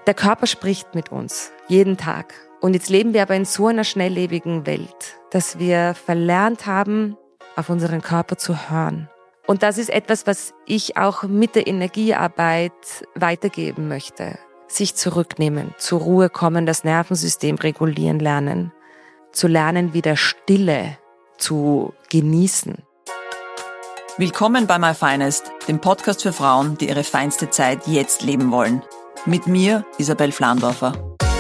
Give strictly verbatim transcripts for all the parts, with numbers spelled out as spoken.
Der Körper spricht mit uns, jeden Tag. Und jetzt leben wir aber in so einer schnelllebigen Welt, dass wir verlernt haben, auf unseren Körper zu hören. Und das ist etwas, was ich auch mit der Energiearbeit weitergeben möchte. Sich zurücknehmen, zur Ruhe kommen, das Nervensystem regulieren lernen. Zu lernen, wieder Stille zu genießen. Willkommen bei My Finest, dem Podcast für Frauen, die ihre feinste Zeit jetzt leben wollen. Mit mir, Isabel Flandorfer.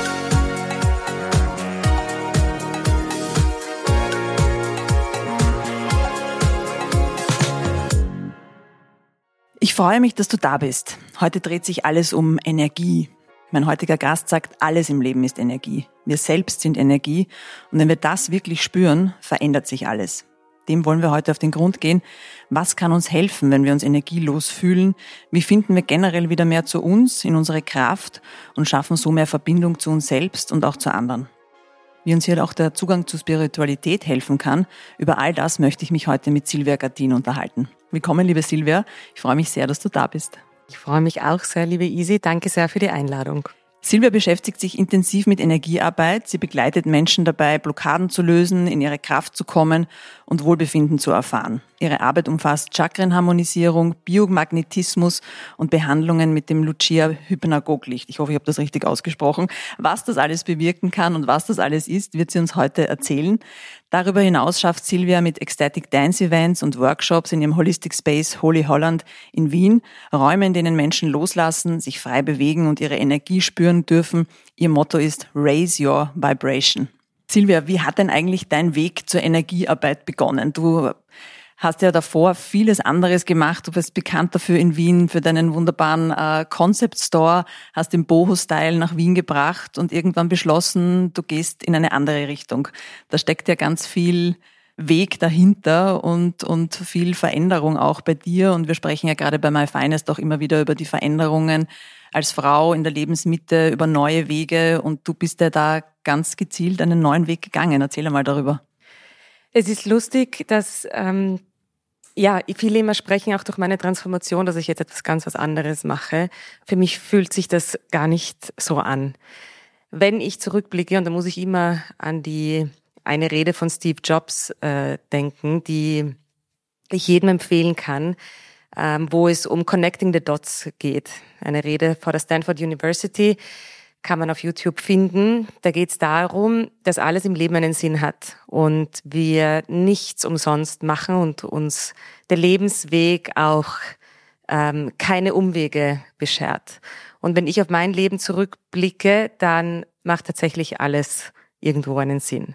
Ich freue mich, dass du da bist. Heute dreht sich alles um Energie. Mein heutiger Gast sagt, alles im Leben ist Energie. Wir selbst sind Energie. Und wenn wir das wirklich spüren, verändert sich alles. Dem wollen wir heute auf den Grund gehen. Was kann uns helfen, wenn wir uns energielos fühlen? Wie finden wir generell wieder mehr zu uns, in unsere Kraft und schaffen so mehr Verbindung zu uns selbst und auch zu anderen? Wie uns hier auch der Zugang zur Spiritualität helfen kann, über all das möchte ich mich heute mit Silvia Gardin unterhalten. Willkommen, liebe Silvia. Ich freue mich sehr, dass du da bist. Ich freue mich auch sehr, liebe Isi. Danke sehr für die Einladung. Silvia beschäftigt sich intensiv mit Energiearbeit. Sie begleitet Menschen dabei, Blockaden zu lösen, in ihre Kraft zu kommen und Wohlbefinden zu erfahren. Ihre Arbeit umfasst Chakrenharmonisierung, Biomagnetismus und Behandlungen mit dem Lucia-Hypnagoglicht. Ich hoffe, ich habe das richtig ausgesprochen. Was das alles bewirken kann und was das alles ist, wird sie uns heute erzählen. Darüber hinaus schafft Silvia mit Ecstatic Dance Events und Workshops in ihrem Holistic Space Holy Holland in Wien Räume, in denen Menschen loslassen, sich frei bewegen und ihre Energie spüren dürfen. Ihr Motto ist Raise Your Vibration. Silvia, wie hat denn eigentlich dein Weg zur Energiearbeit begonnen? Du hast ja davor vieles anderes gemacht. Du bist bekannt dafür in Wien für deinen wunderbaren äh, Concept Store, hast den Boho-Style nach Wien gebracht und irgendwann beschlossen, du gehst in eine andere Richtung. Da steckt ja ganz viel Weg dahinter und und viel Veränderung auch bei dir. Und wir sprechen ja gerade bei My Finest auch immer wieder über die Veränderungen als Frau in der Lebensmitte, über neue Wege. Und du bist ja da ganz gezielt einen neuen Weg gegangen. Erzähl mal darüber. Es ist lustig, dass ähm, ja viele immer sprechen auch durch meine Transformation, dass ich jetzt etwas ganz was anderes mache. Für mich fühlt sich das gar nicht so an. Wenn ich zurückblicke, und da muss ich immer an die eine Rede von Steve Jobs äh, denken, die ich jedem empfehlen kann, ähm, wo es um Connecting the Dots geht. Eine Rede vor der Stanford University. Kann man auf YouTube finden. Da geht es darum, dass alles im Leben einen Sinn hat und wir nichts umsonst machen und uns der Lebensweg auch ähm, keine Umwege beschert. Und wenn ich auf mein Leben zurückblicke, dann macht tatsächlich alles irgendwo einen Sinn.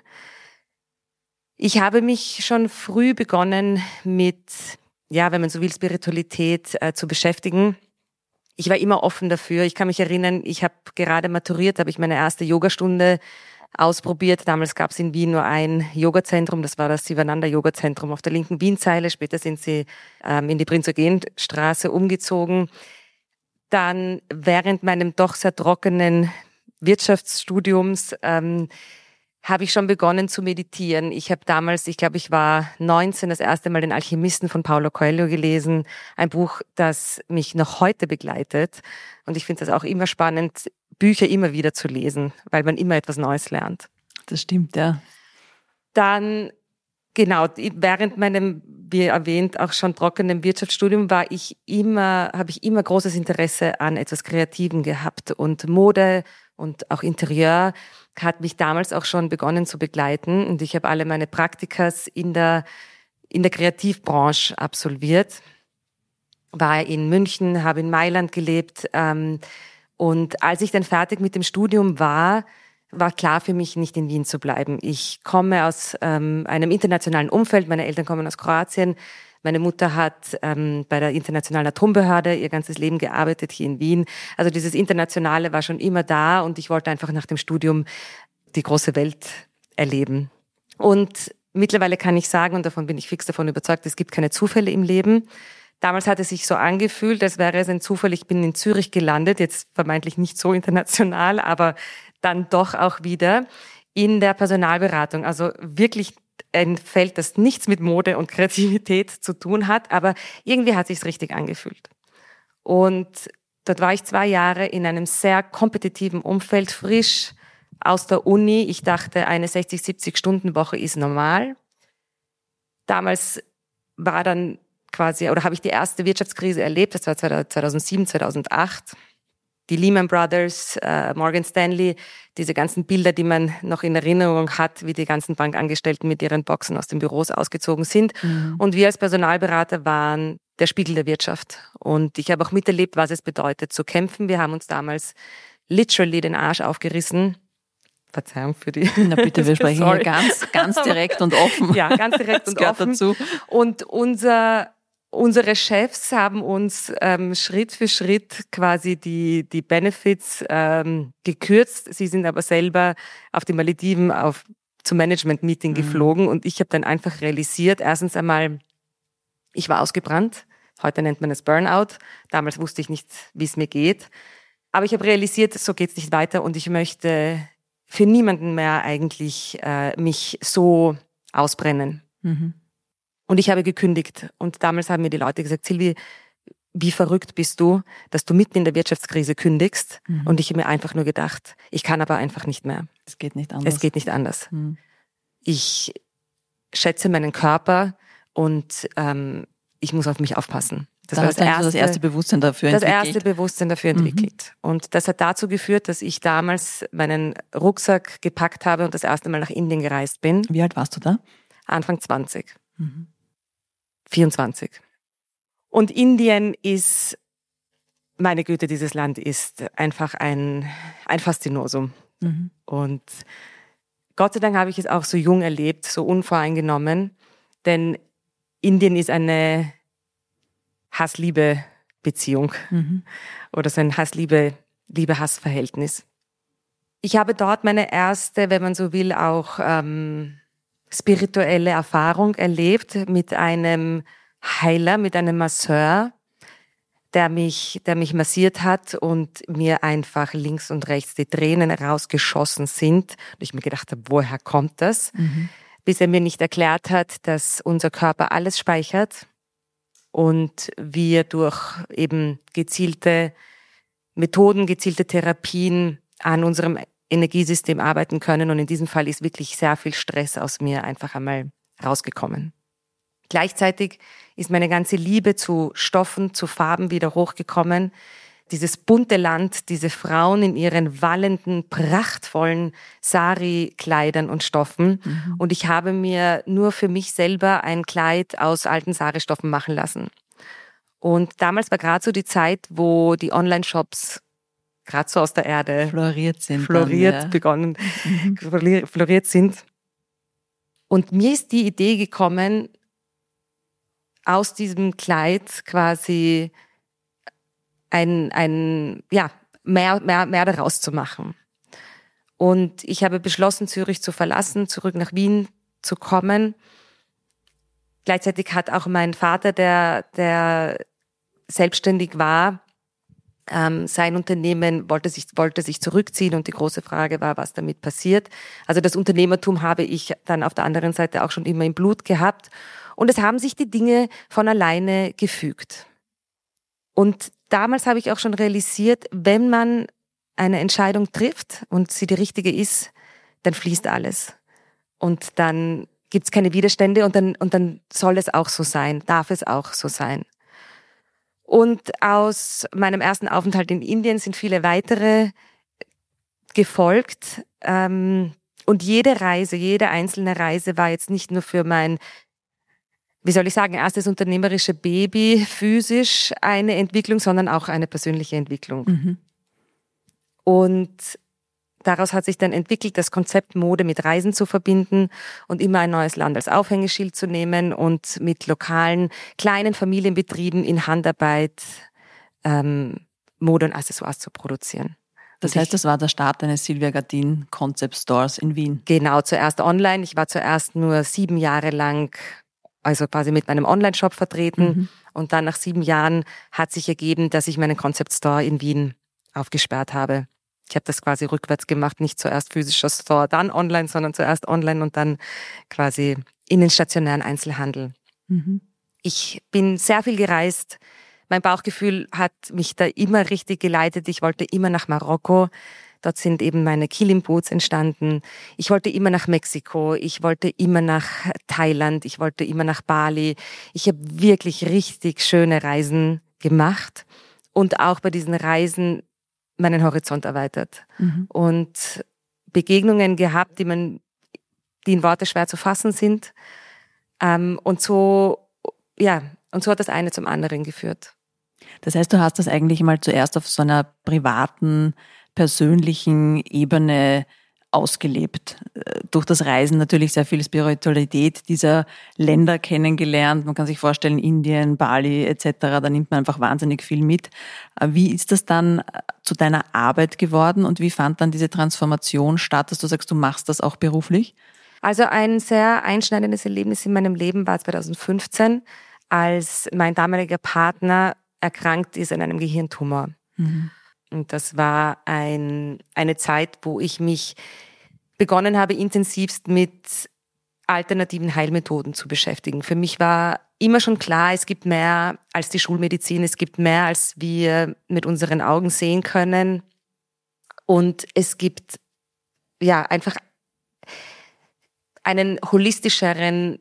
Ich habe mich schon früh begonnen mit, ja, wenn man so will, Spiritualität äh, zu beschäftigen. Ich war immer offen dafür. Ich kann mich erinnern, ich habe gerade maturiert, habe ich meine erste Yogastunde ausprobiert. Damals gab es in Wien nur ein Yogazentrum, das war das Sivananda-Yogazentrum auf der linken Wienzeile. Später sind sie ähm, in die Prinz-Eugen-Straße umgezogen. Dann während meinem doch sehr trockenen Wirtschaftsstudiums ähm, habe ich schon begonnen zu meditieren. Ich habe damals, ich glaube, ich war neunzehn, das erste Mal den Alchemisten von Paulo Coelho gelesen. Ein Buch, das mich noch heute begleitet. Und ich finde das auch immer spannend, Bücher immer wieder zu lesen, weil man immer etwas Neues lernt. Das stimmt, ja. Dann, genau, während meinem, wie erwähnt, auch schon trockenen Wirtschaftsstudium war ich immer, habe ich immer großes Interesse an etwas Kreativem gehabt. Und Mode und auch Interieur hat mich damals auch schon begonnen zu begleiten. Und ich habe alle meine Praktikas in der, in der Kreativbranche absolviert. War in München, habe in Mailand gelebt. Ähm, und als ich dann fertig mit dem Studium war, war klar für mich, nicht in Wien zu bleiben. Ich komme aus ähm, einem internationalen Umfeld. Meine Eltern kommen aus Kroatien. Meine Mutter hat ähm, bei der Internationalen Atombehörde ihr ganzes Leben gearbeitet, hier in Wien. Also dieses Internationale war schon immer da und ich wollte einfach nach dem Studium die große Welt erleben. Und mittlerweile kann ich sagen, und davon bin ich fix davon überzeugt, es gibt keine Zufälle im Leben. Damals hat es sich so angefühlt, als wäre es ein Zufall. Ich bin in Zürich gelandet, jetzt vermeintlich nicht so international, aber dann doch auch wieder in der Personalberatung. Also wirklich ein Feld, das nichts mit Mode und Kreativität zu tun hat, aber irgendwie hat es sich richtig angefühlt. Und Dort war ich zwei Jahre in einem sehr kompetitiven Umfeld, frisch aus der Uni. Ich dachte, eine sechzig, siebzig Stunden Woche ist normal. Damals war dann quasi, oder habe ich die erste Wirtschaftskrise erlebt, das war zweitausendsieben, zweitausendacht. Die Lehman Brothers, äh, Morgan Stanley, diese ganzen Bilder, die man noch in Erinnerung hat, wie die ganzen Bankangestellten mit ihren Boxen aus den Büros ausgezogen sind. Mhm. Und wir als Personalberater waren der Spiegel der Wirtschaft. Und ich habe auch miterlebt, was es bedeutet zu kämpfen. Wir haben uns damals literally den Arsch aufgerissen. Verzeihung für die... Na bitte, wir sprechen hier ganz, ganz direkt und offen. Ja, ganz direkt und offen. Dazu. Und unser... Unsere Chefs haben uns ähm, Schritt für Schritt quasi die, die Benefits ähm, gekürzt. Sie sind aber selber auf die Malediven auf, zum Management-Meeting mhm. geflogen und ich habe dann einfach realisiert, erstens einmal, ich war ausgebrannt. Heute nennt man es Burnout. Damals wusste ich nicht, wie es mir geht. Aber ich habe realisiert, so geht's nicht weiter und ich möchte für niemanden mehr eigentlich äh, mich so ausbrennen. Mhm. Und ich habe gekündigt. Und damals haben mir die Leute gesagt, Silvi, wie verrückt bist du, dass du mitten in der Wirtschaftskrise kündigst? Mhm. Und ich habe mir einfach nur gedacht, ich kann aber einfach nicht mehr. Es geht nicht anders. Es geht nicht anders. Mhm. Ich schätze meinen Körper und ähm, ich muss auf mich aufpassen. Das da war das erste, das erste Bewusstsein dafür das entwickelt. Das erste Bewusstsein dafür entwickelt. Mhm. Und das hat dazu geführt, dass ich damals meinen Rucksack gepackt habe und das erste Mal nach Indien gereist bin. Wie alt warst du da? Anfang zwanzig. Mhm. vierundzwanzig. Und Indien ist, meine Güte, dieses Land ist einfach ein, ein Faszinosum. Mhm. Und Gott sei Dank habe ich es auch so jung erlebt, so unvoreingenommen, denn Indien ist eine Hass-Liebe-Beziehung mhm. oder so ein Hass-Liebe, Liebe-Hass-Verhältnis. Ich habe dort meine erste, wenn man so will, auch ähm, spirituelle Erfahrung erlebt mit einem Heiler, mit einem Masseur, der mich, der mich massiert hat und mir einfach links und rechts die Tränen rausgeschossen sind. Und ich mir gedacht habe, woher kommt das? Mhm. Bis er mir nicht erklärt hat, dass unser Körper alles speichert und wir durch eben gezielte Methoden, gezielte Therapien an unserem Energiesystem arbeiten können. Und in diesem Fall ist wirklich sehr viel Stress aus mir einfach einmal rausgekommen. Gleichzeitig ist meine ganze Liebe zu Stoffen, zu Farben wieder hochgekommen. Dieses bunte Land, diese Frauen in ihren wallenden, prachtvollen Sari-Kleidern und Stoffen. Mhm. Und ich habe mir nur für mich selber ein Kleid aus alten Sari-Stoffen machen lassen. Und damals war gerade so die Zeit, wo die Online-Shops gerade so aus der Erde floriert sind. Floriert, dann, ja. begonnen, mhm. floriert sind. Und mir ist die Idee gekommen, aus diesem Kleid quasi ein, ein, ja, mehr, mehr, mehr daraus zu machen. Und ich habe beschlossen, Zürich zu verlassen, zurück nach Wien zu kommen. Gleichzeitig hat auch mein Vater, der, der selbstständig war, Ähm, sein Unternehmen wollte sich, wollte sich zurückziehen und die große Frage war, was damit passiert. Also das Unternehmertum habe ich dann auf der anderen Seite auch schon immer im Blut gehabt und es haben sich die Dinge von alleine gefügt. Und damals habe ich auch schon realisiert, wenn man eine Entscheidung trifft und sie die richtige ist, dann fließt alles. Und dann gibt es keine Widerstände und dann, und dann soll es auch so sein, darf es auch so sein. Und aus meinem ersten Aufenthalt in Indien sind viele weitere gefolgt. Und jede Reise, jede einzelne Reise war jetzt nicht nur für mein, wie soll ich sagen, erstes unternehmerische Baby physisch eine Entwicklung, sondern auch eine persönliche Entwicklung. Mhm. Und daraus hat sich dann entwickelt, das Konzept Mode mit Reisen zu verbinden und immer ein neues Land als Aufhängeschild zu nehmen und mit lokalen, kleinen Familienbetrieben in Handarbeit ähm, Mode und Accessoires zu produzieren. Das heißt, das war der Start eines Silvia Gardin Concept Stores in Wien? Genau, zuerst online. Ich war zuerst nur sieben Jahre lang, also quasi mit meinem Online-Shop vertreten. Mhm. Und dann nach sieben Jahren hat sich ergeben, dass ich meinen Concept Store in Wien aufgesperrt habe. Ich habe das quasi rückwärts gemacht, nicht zuerst physischer Store, dann online, sondern zuerst online und dann quasi in den stationären Einzelhandel. Mhm. Ich bin sehr viel gereist. mein Bauchgefühl hat mich da immer richtig geleitet. Ich wollte immer nach Marokko. Dort sind eben meine Kilim Boots entstanden. Ich wollte immer nach Mexiko. Ich wollte immer nach Thailand. Ich wollte immer nach Bali. Ich habe wirklich richtig schöne Reisen gemacht und auch bei diesen Reisen meinen Horizont erweitert. Mhm. Und Begegnungen gehabt, die man, die in Worte schwer zu fassen sind. Ähm, und so, ja, und so hat das eine zum anderen geführt. Das heißt, du hast das eigentlich mal zuerst auf so einer privaten, persönlichen Ebene ausgelebt. Durch das Reisen natürlich sehr viel Spiritualität dieser Länder kennengelernt. Man kann sich vorstellen, Indien, Bali et cetera. Da nimmt man einfach wahnsinnig viel mit. Wie ist das dann zu deiner Arbeit geworden und wie fand dann diese Transformation statt, dass du sagst, du machst das auch beruflich? Also ein sehr einschneidendes Erlebnis in meinem Leben war zwanzig fünfzehn, als mein damaliger Partner erkrankt ist an einem Gehirntumor. Mhm. Und das war ein, eine Zeit, wo ich mich begonnen habe, intensivst mit alternativen Heilmethoden zu beschäftigen. Für mich war immer schon klar, es gibt mehr als die Schulmedizin, es gibt mehr, als wir mit unseren Augen sehen können. Und es gibt ja einfach einen holistischeren,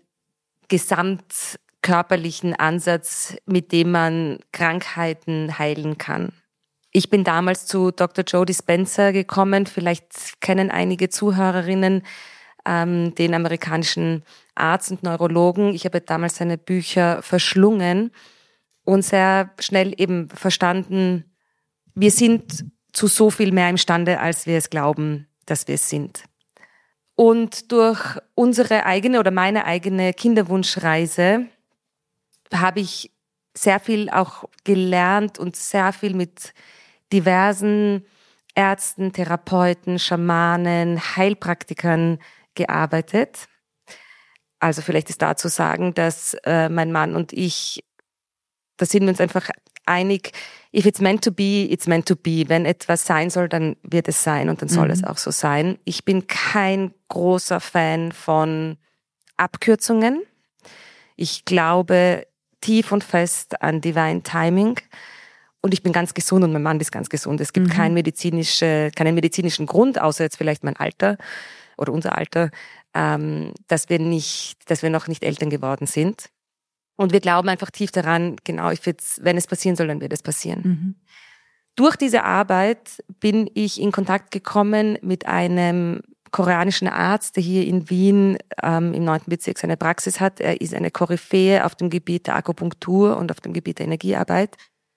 gesamtkörperlichen Ansatz, mit dem man Krankheiten heilen kann. Ich bin damals zu Doktor Joe Dispenza gekommen. Vielleicht kennen einige Zuhörerinnen ähm, den amerikanischen Arzt und Neurologen. Ich habe damals seine Bücher verschlungen und sehr schnell eben verstanden, wir sind zu so viel mehr imstande, als wir es glauben, dass wir es sind. Und durch unsere eigene oder meine eigene Kinderwunschreise habe ich sehr viel auch gelernt und sehr viel mit diversen Ärzten, Therapeuten, Schamanen, Heilpraktikern gearbeitet. Also vielleicht ist da zu sagen, dass äh, mein Mann und ich, da sind wir uns einfach einig, if it's meant to be, it's meant to be. Wenn etwas sein soll, dann wird es sein und dann soll mhm. es auch so sein. Ich bin kein großer Fan von Abkürzungen. Ich glaube tief und fest an Divine Timing. Und ich bin ganz gesund und mein Mann ist ganz gesund. Es gibt mhm. kein medizinische, keinen medizinischen Grund, außer jetzt vielleicht mein Alter oder unser Alter, ähm, dass wir nicht, dass wir noch nicht Eltern geworden sind. Und wir glauben einfach tief daran, genau, if it's, wenn es passieren soll, dann wird es passieren. Mhm. Durch diese Arbeit bin ich in Kontakt gekommen mit einem koreanischen Arzt, der hier in Wien ähm, im neunten Bezirk seine Praxis hat. Er ist eine Koryphäe auf dem Gebiet der Akupunktur und auf dem Gebiet der Energiearbeit.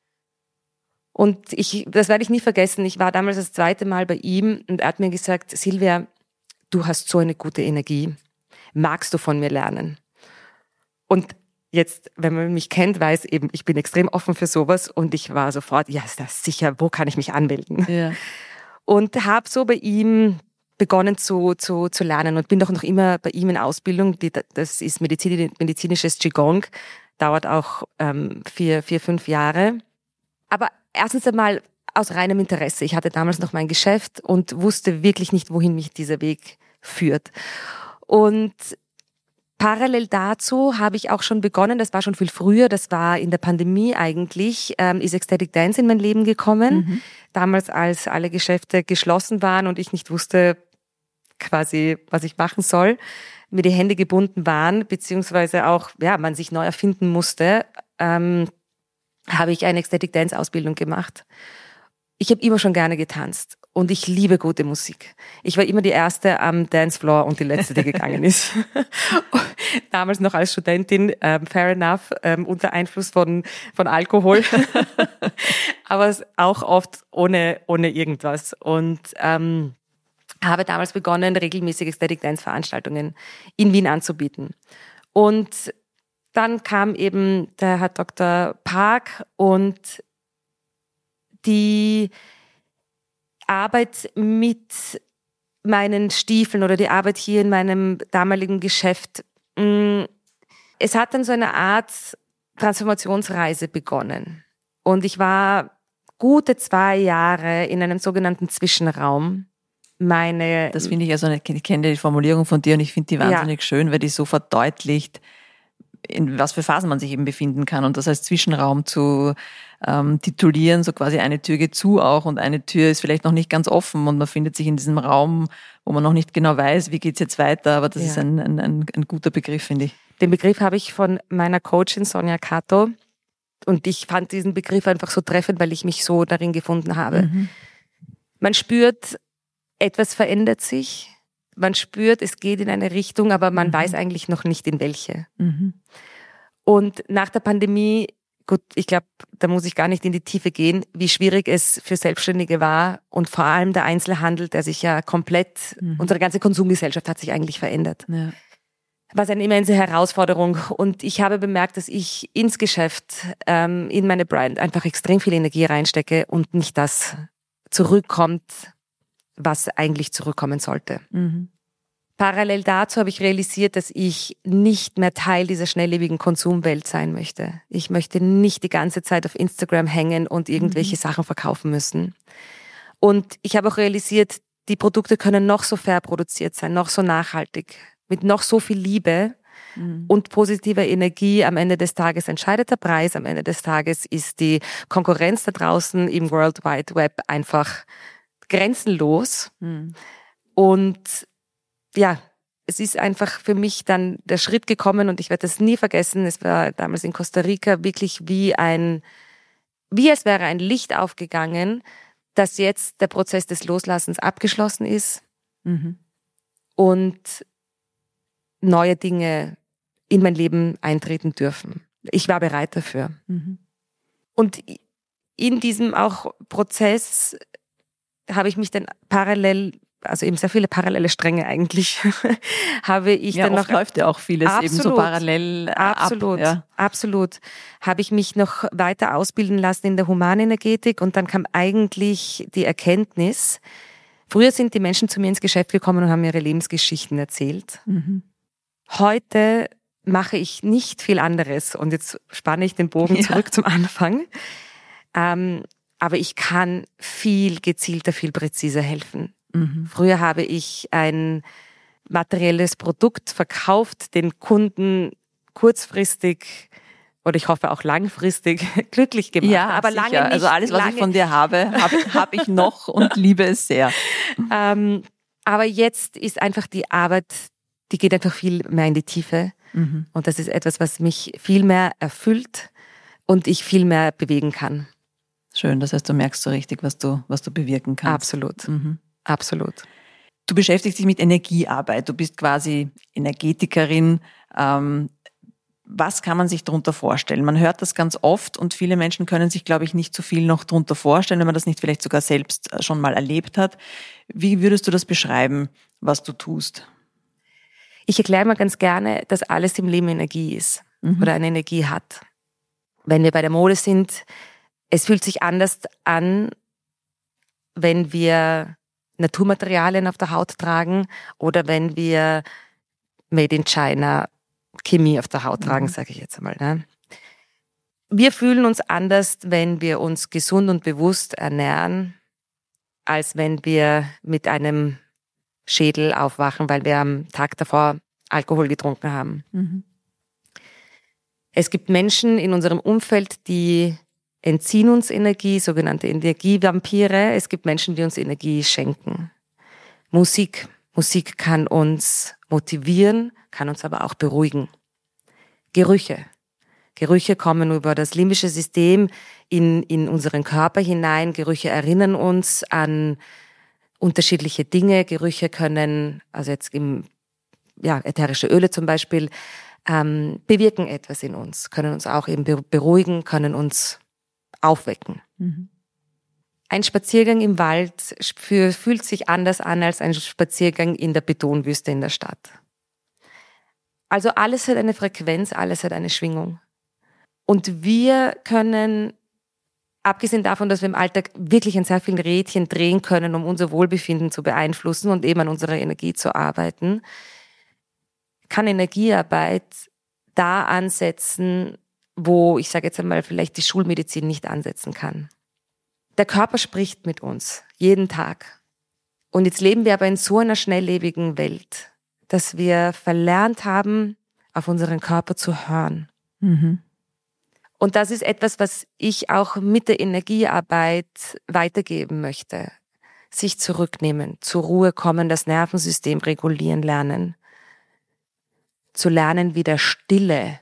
Und ich, das werde ich nie vergessen, ich war damals das zweite Mal bei ihm und er hat mir gesagt, Silvia, du hast so eine gute Energie, magst du von mir lernen? Und jetzt, wenn man mich kennt, weiß eben, ich bin extrem offen für sowas und ich war sofort, ja, ist das sicher, wo kann ich mich anmelden? Ja. Und habe so bei ihm begonnen zu, zu, zu lernen und bin doch noch immer bei ihm in Ausbildung, die, das ist Medizin, medizinisches Qigong, dauert auch ähm, vier, vier, fünf Jahre. Aber erstens einmal aus reinem Interesse. Ich hatte damals noch mein Geschäft und wusste wirklich nicht, wohin mich dieser Weg führt. Und parallel dazu habe ich auch schon begonnen, das war schon viel früher, das war in der Pandemie eigentlich, ähm, ist Ecstatic Dance in mein Leben gekommen. Mhm. Damals, als alle Geschäfte geschlossen waren und ich nicht wusste quasi, was ich machen soll, mir die Hände gebunden waren, beziehungsweise auch, ja, man sich neu erfinden musste, ähm, habe ich eine Ecstatic Dance Ausbildung gemacht. Ich habe immer schon gerne getanzt und ich liebe gute Musik. Ich war immer die Erste am Dancefloor und die Letzte, die gegangen ist. Damals noch als Studentin, ähm, fair enough, ähm, unter Einfluss von von Alkohol, aber auch oft ohne ohne irgendwas. Und ähm, habe damals begonnen, regelmäßig Ecstatic Dance Veranstaltungen in Wien anzubieten. Und dann kam eben der Herr Doktor Park und die Arbeit mit meinen Stiefeln oder die Arbeit hier in meinem damaligen Geschäft. Es hat dann so eine Art Transformationsreise begonnen. Und ich war gute zwei Jahre in einem sogenannten Zwischenraum. Meine das finde ich also, ich kenne die Formulierung von dir und ich finde die wahnsinnig ja. schön, weil die so verdeutlicht, in was für Phasen man sich eben befinden kann und das als Zwischenraum zu ähm, titulieren, so quasi eine Tür geht zu auch und eine Tür ist vielleicht noch nicht ganz offen und man findet sich in diesem Raum, wo man noch nicht genau weiß, wie geht's jetzt weiter, aber das ja. ist ein, ein, ein, ein guter Begriff, finde ich. Den Begriff habe ich von meiner Coachin Sonja Cato und ich fand diesen Begriff einfach so treffend, weil ich mich so darin gefunden habe. Mhm. Man spürt, etwas verändert sich, man spürt, es geht in eine Richtung, aber man mhm. weiß eigentlich noch nicht in welche. Mhm. Und nach der Pandemie, gut, ich glaube, da muss ich gar nicht in die Tiefe gehen, wie schwierig es für Selbstständige war und vor allem der Einzelhandel, der sich ja komplett, mhm. unsere ganze Konsumgesellschaft hat sich eigentlich verändert. Ja. War eine immense Herausforderung und ich habe bemerkt, dass ich ins Geschäft, ähm, in meine Brand einfach extrem viel Energie reinstecke und nicht das zurückkommt, was eigentlich zurückkommen sollte. Mhm. Parallel dazu habe ich realisiert, dass ich nicht mehr Teil dieser schnelllebigen Konsumwelt sein möchte. Ich möchte nicht die ganze Zeit auf Instagram hängen und irgendwelche mhm. Sachen verkaufen müssen. Und ich habe auch realisiert, die Produkte können noch so fair produziert sein, noch so nachhaltig, mit noch so viel Liebe mhm. und positiver Energie. Am Ende des Tages entscheidet der Preis. Am Ende des Tages ist die Konkurrenz da draußen im World Wide Web einfach grenzenlos. Mhm. Und ja, es ist einfach für mich dann der Schritt gekommen und ich werde das nie vergessen. Es war damals in Costa Rica wirklich wie ein, wie es wäre ein Licht aufgegangen, dass jetzt der Prozess des Loslassens abgeschlossen ist mhm. und neue Dinge in mein Leben eintreten dürfen. Ich war bereit dafür. Mhm. Und in diesem auch Prozess habe ich mich dann parallel, also eben sehr viele parallele Stränge eigentlich, habe ich ja, dann oft noch... läuft ja auch vieles absolut, eben so parallel absolut, ab. Ja. Absolut. Habe ich mich noch weiter ausbilden lassen in der Humanenergetik und dann kam eigentlich die Erkenntnis, früher sind die Menschen zu mir ins Geschäft gekommen und haben ihre Lebensgeschichten erzählt. Mhm. Heute mache ich nicht viel anderes und jetzt spanne ich den Bogen ja. zurück zum Anfang. Ähm, aber ich kann viel gezielter, viel präziser helfen. Mhm. Früher habe ich ein materielles Produkt verkauft, den Kunden kurzfristig oder ich hoffe auch langfristig glücklich gemacht. Ja, aber sicher. lange nicht. Also alles, was lange ich von dir habe, habe hab ich noch und liebe es sehr. Ähm, aber jetzt ist einfach die Arbeit, die geht einfach viel mehr in die Tiefe. Mhm. Und das ist etwas, was mich viel mehr erfüllt und ich viel mehr bewegen kann. Schön, das heißt, du merkst so richtig, was du, was du bewirken kannst. Absolut, mhm. absolut. Du beschäftigst dich mit Energiearbeit, du bist quasi Energetikerin. Ähm, was kann man sich darunter vorstellen? Man hört das ganz oft und viele Menschen können sich, glaube ich, nicht so viel noch darunter vorstellen, wenn man das nicht vielleicht sogar selbst schon mal erlebt hat. Wie würdest du das beschreiben, was du tust? Ich erkläre mal ganz gerne, dass alles im Leben Energie ist mhm. oder eine Energie hat. Wenn wir bei der Mode sind, es fühlt sich anders an, wenn wir Naturmaterialien auf der Haut tragen oder wenn wir Made in China Chemie auf der Haut tragen, mhm. sage ich jetzt einmal. Ne? Wir fühlen uns anders, wenn wir uns gesund und bewusst ernähren, als wenn wir mit einem Schädel aufwachen, weil wir am Tag davor Alkohol getrunken haben. Mhm. Es gibt Menschen in unserem Umfeld, die entziehen uns Energie, sogenannte Energievampire. Es gibt Menschen, die uns Energie schenken. Musik. Musik kann uns motivieren, kann uns aber auch beruhigen. Gerüche. Gerüche kommen über das limbische System in, in unseren Körper hinein. Gerüche erinnern uns an unterschiedliche Dinge. Gerüche können, also jetzt im, ja, ätherische Öle zum Beispiel, ähm, bewirken etwas in uns, können uns auch eben beruhigen, können uns aufwecken. Mhm. Ein Spaziergang im Wald für, fühlt sich anders an als ein Spaziergang in der Betonwüste in der Stadt. Also alles hat eine Frequenz, alles hat eine Schwingung. Und wir können, abgesehen davon, dass wir im Alltag wirklich an sehr vielen Rädchen drehen können, um unser Wohlbefinden zu beeinflussen und eben an unserer Energie zu arbeiten, kann Energiearbeit da ansetzen, wo, ich sage jetzt einmal, vielleicht die Schulmedizin nicht ansetzen kann. Der Körper spricht mit uns, jeden Tag. Und jetzt leben wir aber in so einer schnelllebigen Welt, dass wir verlernt haben, auf unseren Körper zu hören. Mhm. Und das ist etwas, was ich auch mit der Energiearbeit weitergeben möchte. Sich zurücknehmen, zur Ruhe kommen, das Nervensystem regulieren lernen. Zu lernen, wieder Stille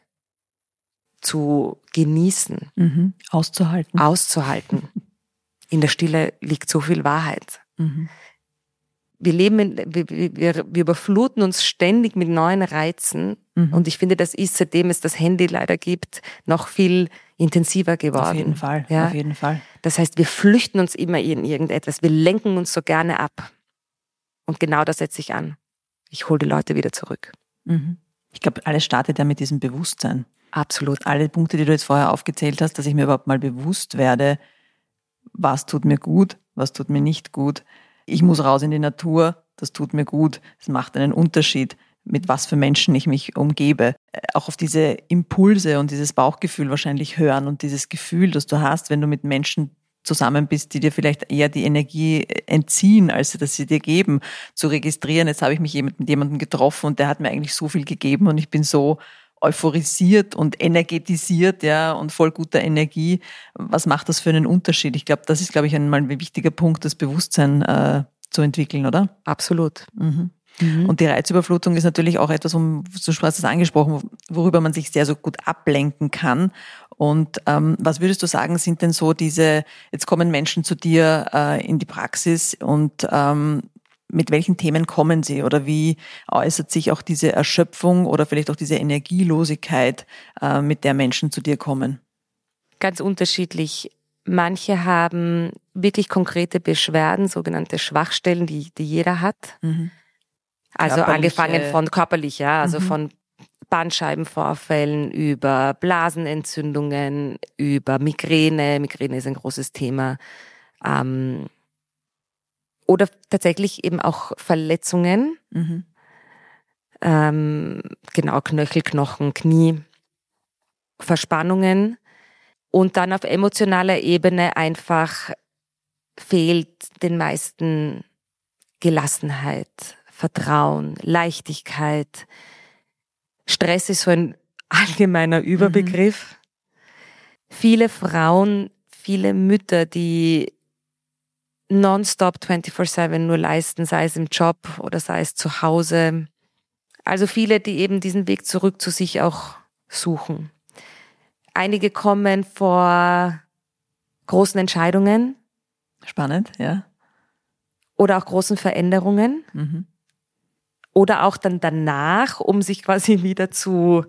zu genießen. Mhm. Auszuhalten. Auszuhalten. In der Stille liegt so viel Wahrheit. Mhm. Wir leben, in, wir, wir, wir überfluten uns ständig mit neuen Reizen. Mhm. Und ich finde, das ist, seitdem es das Handy leider gibt, noch viel intensiver geworden. Auf jeden Fall, ja? auf jeden Fall. Das heißt, wir flüchten uns immer in irgendetwas. Wir lenken uns so gerne ab. Und genau das setze ich an. Ich hole die Leute wieder zurück. Mhm. Ich glaube, alles startet ja mit diesem Bewusstsein. Absolut. Alle Punkte, die du jetzt vorher aufgezählt hast, dass ich mir überhaupt mal bewusst werde, was tut mir gut, was tut mir nicht gut. Ich muss raus in die Natur, das tut mir gut. Es macht einen Unterschied, mit was für Menschen ich mich umgebe. Auch auf diese Impulse und dieses Bauchgefühl wahrscheinlich hören und dieses Gefühl, das du hast, wenn du mit Menschen zusammen bist, die dir vielleicht eher die Energie entziehen, als dass sie dir geben, zu registrieren. Jetzt habe ich mich mit jemandem getroffen und der hat mir eigentlich so viel gegeben und ich bin so euphorisiert und energetisiert, ja, und voll guter Energie. Was macht das für einen Unterschied? Ich glaube, das ist, glaube ich, einmal ein wichtiger Punkt, das Bewusstsein äh, zu entwickeln, oder? Absolut. Mhm. Mhm. Und die Reizüberflutung ist natürlich auch etwas, um, du hast es angesprochen, worüber man sich sehr so gut ablenken kann. Und ähm, was würdest du sagen, sind denn so diese, jetzt kommen Menschen zu dir äh, in die Praxis und ähm, mit welchen Themen kommen sie oder wie äußert sich auch diese Erschöpfung oder vielleicht auch diese Energielosigkeit, äh, mit der Menschen zu dir kommen? Ganz unterschiedlich. Manche haben wirklich konkrete Beschwerden, sogenannte Schwachstellen, die, die jeder hat. Mhm. Also angefangen von körperlich, ja, also mhm. von Bandscheibenvorfällen über Blasenentzündungen, über Migräne. Migräne ist ein großes Thema. Ähm, oder tatsächlich eben auch Verletzungen. Mhm. Ähm, genau, Knöchel, Knochen, Knie, Verspannungen. Und dann auf emotionaler Ebene einfach fehlt den meisten Gelassenheit, Vertrauen, Leichtigkeit. Stress ist so ein allgemeiner Überbegriff. Mhm. Viele Frauen, viele Mütter, die nonstop vierundzwanzig sieben nur leisten, sei es im Job oder sei es zu Hause. Also viele, die eben diesen Weg zurück zu sich auch suchen. Einige kommen vor großen Entscheidungen. Spannend, ja. Oder auch großen Veränderungen. Mhm. Oder auch dann danach, um sich quasi wieder zu,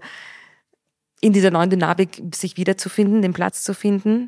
in dieser neuen Dynamik sich wiederzufinden, den Platz zu finden.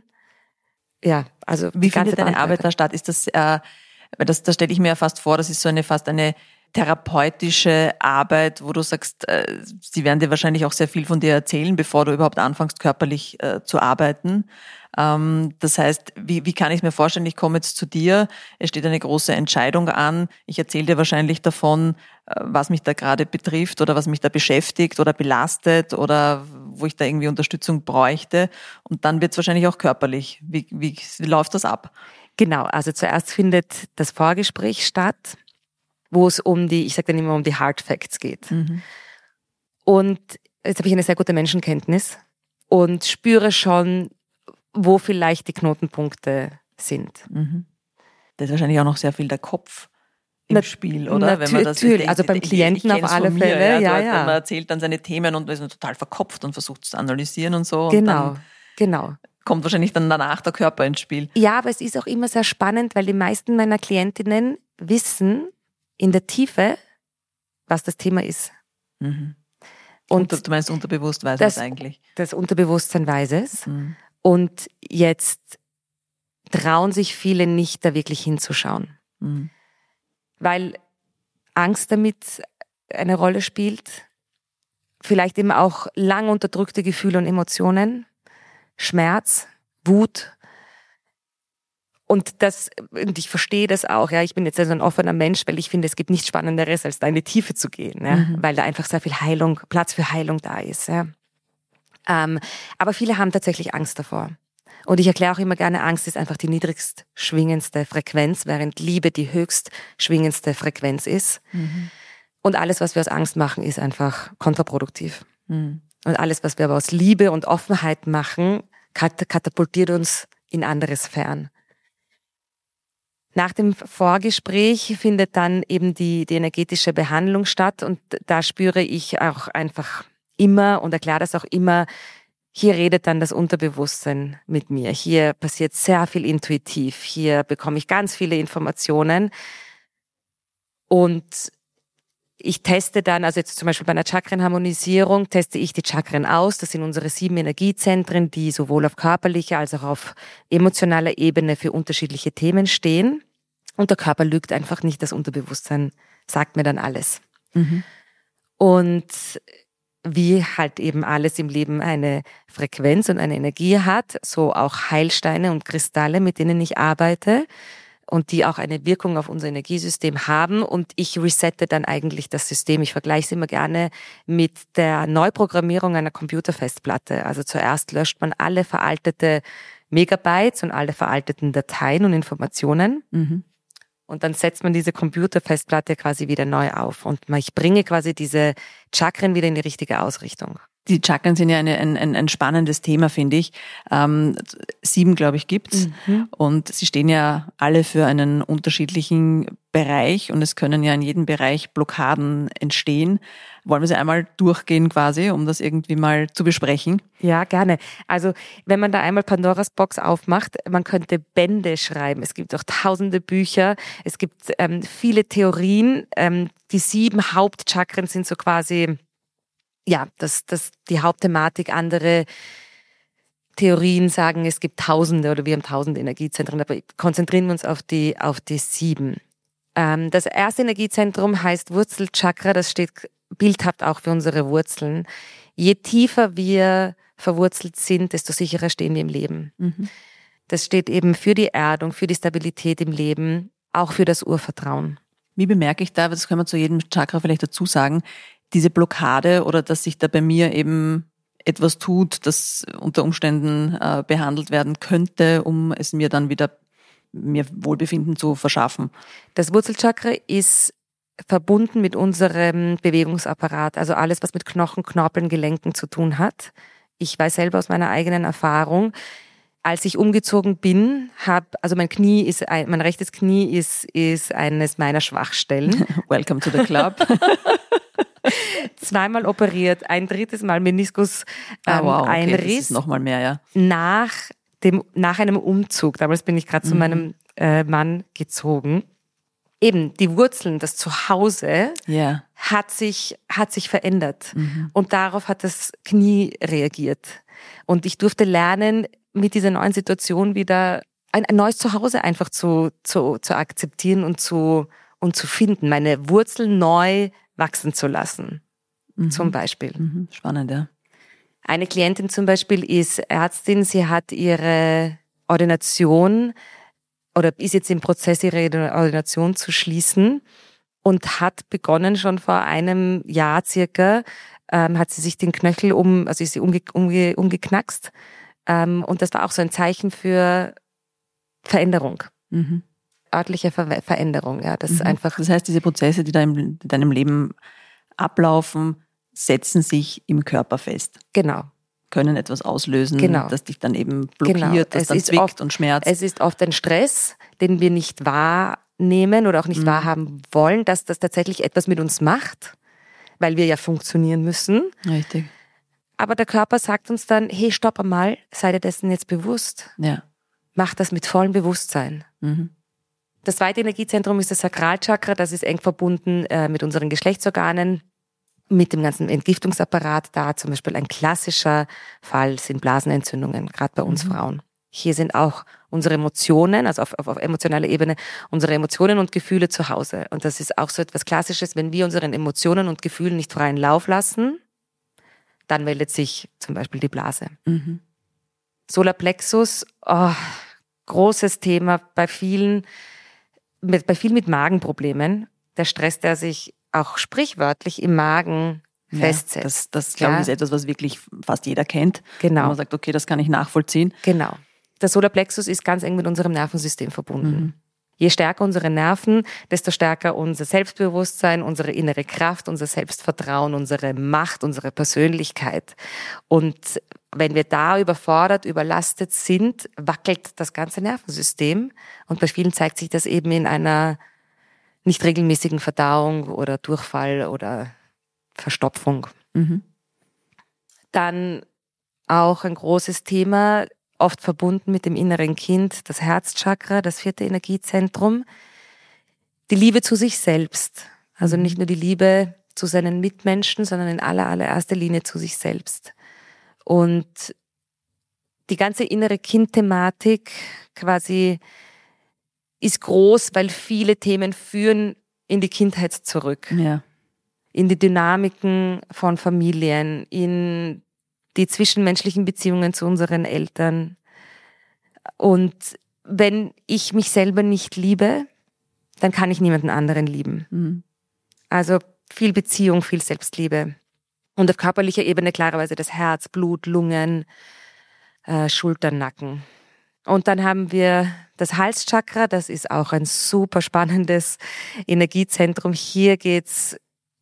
Ja, also wie findet deine Arbeit da statt? Ist das, äh, das, das stelle ich mir ja fast vor, das ist so eine fast eine therapeutische Arbeit, wo du sagst, äh, sie werden dir wahrscheinlich auch sehr viel von dir erzählen, bevor du überhaupt anfängst, körperlich äh, zu arbeiten. Ähm, das heißt, wie, wie kann ich mir vorstellen, ich komme jetzt zu dir, es steht eine große Entscheidung an, ich erzähle dir wahrscheinlich davon, äh, was mich da gerade betrifft oder was mich da beschäftigt oder belastet oder wo ich da irgendwie Unterstützung bräuchte und dann wird es wahrscheinlich auch körperlich. Wie, wie, wie läuft das ab? Genau, also zuerst findet das Vorgespräch statt, wo es um die, ich sage dann immer um die Hard Facts geht. Mhm. Und jetzt habe ich eine sehr gute Menschenkenntnis und spüre schon, wo vielleicht die Knotenpunkte sind. Mhm. Da ist wahrscheinlich auch noch sehr viel der Kopf im Na, Spiel, oder? Wenn man das natürlich, also beim Klienten ich, ich auf alle mir, Fälle, ja, ja. Man erzählt dann seine Themen und ist total verkopft und versucht es zu analysieren und so. Genau, und dann genau. Kommt wahrscheinlich dann danach der Körper ins Spiel. Ja, aber es ist auch immer sehr spannend, weil die meisten meiner Klientinnen wissen in der Tiefe, was das Thema ist. Mhm. Und, und du meinst unterbewusst weiß man es eigentlich? Das Unterbewusstsein weiß es. Mhm. Und jetzt trauen sich viele nicht, da wirklich hinzuschauen. Mhm. Weil Angst damit eine Rolle spielt. Vielleicht eben auch lang unterdrückte Gefühle und Emotionen. Schmerz, Wut. Und das, und ich verstehe das auch, ja. Ich bin jetzt also ein offener Mensch, weil ich finde, es gibt nichts Spannenderes, als da in die Tiefe zu gehen, ja. Mhm. Weil da einfach sehr viel Heilung, Platz für Heilung da ist, ja. Ähm, aber viele haben tatsächlich Angst davor. Und ich erkläre auch immer gerne, Angst ist einfach die niedrigst schwingendste Frequenz, während Liebe die höchst schwingendste Frequenz ist. Mhm. Und alles, was wir aus Angst machen, ist einfach kontraproduktiv. Mhm. Und alles, was wir aber aus Liebe und Offenheit machen, kat- katapultiert uns in andere Sphären. Nach dem Vorgespräch findet dann eben die, die energetische Behandlung statt und da spüre ich auch einfach immer und erkläre das auch immer, hier redet dann das Unterbewusstsein mit mir. Hier passiert sehr viel intuitiv. Hier bekomme ich ganz viele Informationen und ich teste dann, also jetzt zum Beispiel bei einer Chakrenharmonisierung, teste ich die Chakren aus. Das sind unsere sieben Energiezentren, die sowohl auf körperlicher als auch auf emotionaler Ebene für unterschiedliche Themen stehen. Und der Körper lügt einfach nicht, das Unterbewusstsein sagt mir dann alles. Mhm. Und wie halt eben alles im Leben eine Frequenz und eine Energie hat, so auch Heilsteine und Kristalle, mit denen ich arbeite und die auch eine Wirkung auf unser Energiesystem haben. Und ich resette dann eigentlich das System. Ich vergleiche es immer gerne mit der Neuprogrammierung einer Computerfestplatte. Also zuerst löscht man alle veraltete Megabytes und alle veralteten Dateien und Informationen. Mhm. Und dann setzt man diese Computerfestplatte quasi wieder neu auf. Und ich bringe quasi diese Chakren wieder in die richtige Ausrichtung. Die Chakren sind ja eine, ein, ein, ein spannendes Thema, finde ich. Ähm, sieben, glaube ich, gibt's. Mhm. Und sie stehen ja alle für einen unterschiedlichen Bereich und es können ja in jedem Bereich Blockaden entstehen. Wollen wir sie einmal durchgehen quasi, um das irgendwie mal zu besprechen? Ja, gerne. Also wenn man da einmal Pandoras Box aufmacht, man könnte Bände schreiben. Es gibt auch tausende Bücher. Es gibt ähm, viele Theorien. Ähm, die sieben Hauptchakren sind so quasi ja, das, das, die Hauptthematik. Andere Theorien sagen, es gibt Tausende oder wir haben Tausende Energiezentren, aber konzentrieren wir uns auf die, auf die sieben. Ähm, das erste Energiezentrum heißt Wurzelchakra, das steht bildhaft auch für unsere Wurzeln. Je tiefer wir verwurzelt sind, desto sicherer stehen wir im Leben. Mhm. Das steht eben für die Erdung, für die Stabilität im Leben, auch für das Urvertrauen. Wie bemerke ich da, das können wir zu jedem Chakra vielleicht dazu sagen, diese Blockade oder dass sich da bei mir eben etwas tut, das unter Umständen äh, behandelt werden könnte, um es mir dann wieder mir Wohlbefinden zu verschaffen? Das Wurzelchakra ist verbunden mit unserem Bewegungsapparat, also alles, was mit Knochen, Knorpeln, Gelenken zu tun hat. Ich weiß selber aus meiner eigenen Erfahrung, als ich umgezogen bin, habe, also mein Knie ist, ein, mein rechtes Knie ist, ist eines meiner Schwachstellen. Welcome to the club. Zweimal operiert, ein drittes Mal Meniskus, ähm, ah, wow, okay, ein das Riss. ist noch mal mehr, ja. Nach dem, nach einem Umzug. Damals bin ich gerade mhm. zu meinem äh, Mann gezogen. Eben, die Wurzeln, das Zuhause yeah. hat sich, hat sich verändert. Mhm. Und darauf hat das Knie reagiert. Und ich durfte lernen, mit dieser neuen Situation wieder ein, ein neues Zuhause einfach zu, zu, zu akzeptieren und zu, und zu finden. Meine Wurzeln neu wachsen zu lassen. Mhm. Zum Beispiel. Mhm. Spannend, ja. Eine Klientin zum Beispiel ist Ärztin. Sie hat ihre Ordination oder ist jetzt im Prozess, ihre Ordination zu schließen und hat begonnen schon vor einem Jahr circa, ähm, hat sie sich den Knöchel um, also ist sie umge, umge, umgeknackst. Ähm, und das war auch so ein Zeichen für Veränderung. Mhm. Örtliche Ver- Veränderung, ja. Das mhm. ist einfach. Das heißt, diese Prozesse, die da in deinem Leben ablaufen, setzen sich im Körper fest. Genau. Können etwas auslösen, genau. das dich dann eben blockiert, genau. das es dann zwickt oft, und schmerzt. Es ist oft ein Stress, den wir nicht wahrnehmen oder auch nicht mhm. wahrhaben wollen, dass das tatsächlich etwas mit uns macht, weil wir ja funktionieren müssen. Richtig. Aber der Körper sagt uns dann, hey, stopp einmal, sei dir dessen jetzt bewusst. Ja. Mach das mit vollem Bewusstsein. Mhm. Das zweite Energiezentrum ist das Sakralchakra, das ist eng verbunden äh, mit unseren Geschlechtsorganen, mit dem ganzen Entgiftungsapparat da. Zum Beispiel ein klassischer Fall sind Blasenentzündungen, gerade bei uns mhm. Frauen. Hier sind auch unsere Emotionen, also auf, auf, auf emotionaler Ebene, unsere Emotionen und Gefühle zu Hause. Und das ist auch so etwas Klassisches, wenn wir unseren Emotionen und Gefühlen nicht freien Lauf lassen, dann meldet sich zum Beispiel die Blase. Mhm. Solarplexus, oh, großes Thema bei vielen, mit, bei vielen mit Magenproblemen. Der Stress, der sich auch sprichwörtlich im Magen ja, festsetzt. Das, das glaube ich, ja. ist etwas, was wirklich fast jeder kennt. Genau. Wo man sagt, okay, das kann ich nachvollziehen. Genau. Der Solarplexus ist ganz eng mit unserem Nervensystem verbunden. Mhm. Je stärker unsere Nerven, desto stärker unser Selbstbewusstsein, unsere innere Kraft, unser Selbstvertrauen, unsere Macht, unsere Persönlichkeit. Und wenn wir da überfordert, überlastet sind, wackelt das ganze Nervensystem. Und bei vielen zeigt sich das eben in einer nicht regelmäßigen Verdauung oder Durchfall oder Verstopfung. Mhm. Dann auch ein großes Thema, oft verbunden mit dem inneren Kind, das Herzchakra, das vierte Energiezentrum. Die Liebe zu sich selbst. Also nicht nur die Liebe zu seinen Mitmenschen, sondern in aller, allererster Linie zu sich selbst. Und die ganze innere Kind-Thematik quasi ist groß, weil viele Themen führen in die Kindheit zurück. Ja. In die Dynamiken von Familien, in die zwischenmenschlichen Beziehungen zu unseren Eltern. Und wenn ich mich selber nicht liebe, dann kann ich niemanden anderen lieben. Mhm. Also viel Beziehung, viel Selbstliebe. Und auf körperlicher Ebene klarerweise das Herz, Blut, Lungen, äh, Schultern, Nacken. Und dann haben wir das Halschakra, das ist auch ein super spannendes Energiezentrum. Hier geht's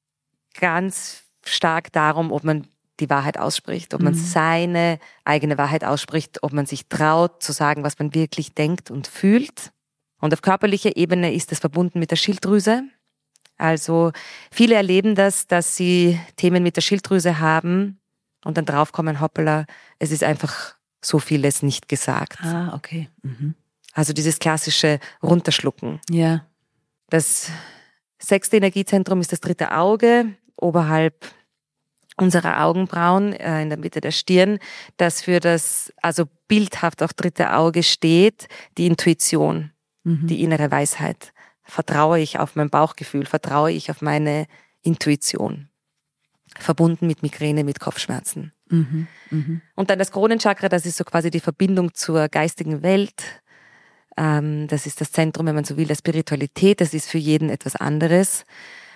ganz stark darum, ob man die Wahrheit ausspricht, ob man mhm. seine eigene Wahrheit ausspricht, ob man sich traut zu sagen, was man wirklich denkt und fühlt. Und auf körperlicher Ebene ist es verbunden mit der Schilddrüse. Also viele erleben das, dass sie Themen mit der Schilddrüse haben und dann draufkommen, hoppala, es ist einfach so vieles nicht gesagt. Ah, okay. Mhm. Also dieses klassische Runterschlucken. Ja. Das sechste Energiezentrum ist das dritte Auge, oberhalb unserer Augenbrauen, äh, in der Mitte der Stirn, das für das, also bildhaft auch dritte Auge steht, die Intuition, mhm. die innere Weisheit. Vertraue ich auf mein Bauchgefühl, vertraue ich auf meine Intuition. Verbunden mit Migräne, mit Kopfschmerzen. Mhm. Mhm. Und dann das Kronenchakra, das ist so quasi die Verbindung zur geistigen Welt. Ähm, das ist das Zentrum, wenn man so will, der Spiritualität. Das ist für jeden etwas anderes.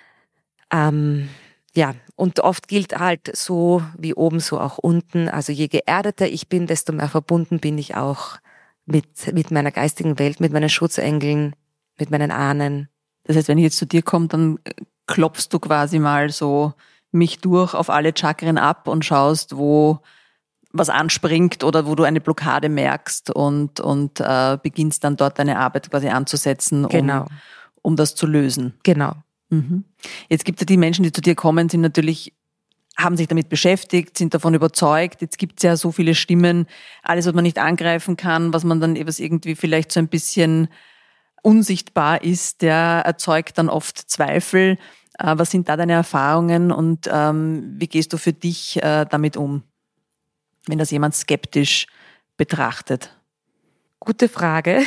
Ähm, Ja, und oft gilt halt so wie oben, so auch unten. Also je geerdeter ich bin, desto mehr verbunden bin ich auch mit, mit meiner geistigen Welt, mit meinen Schutzengeln, mit meinen Ahnen. Das heißt, wenn ich jetzt zu dir komme, dann klopfst du quasi mal so mich durch auf alle Chakren ab und schaust, wo was anspringt oder wo du eine Blockade merkst und, und äh, beginnst dann dort deine Arbeit quasi anzusetzen, um, Genau. um das zu lösen. Genau. Mhm. Jetzt gibt es ja die Menschen, die zu dir kommen, sind natürlich, haben sich damit beschäftigt, sind davon überzeugt. Jetzt gibt es ja so viele Stimmen, alles, was man nicht angreifen kann, was man dann was irgendwie vielleicht so ein bisschen unsichtbar ist, der erzeugt dann oft Zweifel. Äh, was sind da deine Erfahrungen und ähm, wie gehst du für dich äh, damit um, wenn das jemand skeptisch betrachtet? Gute Frage.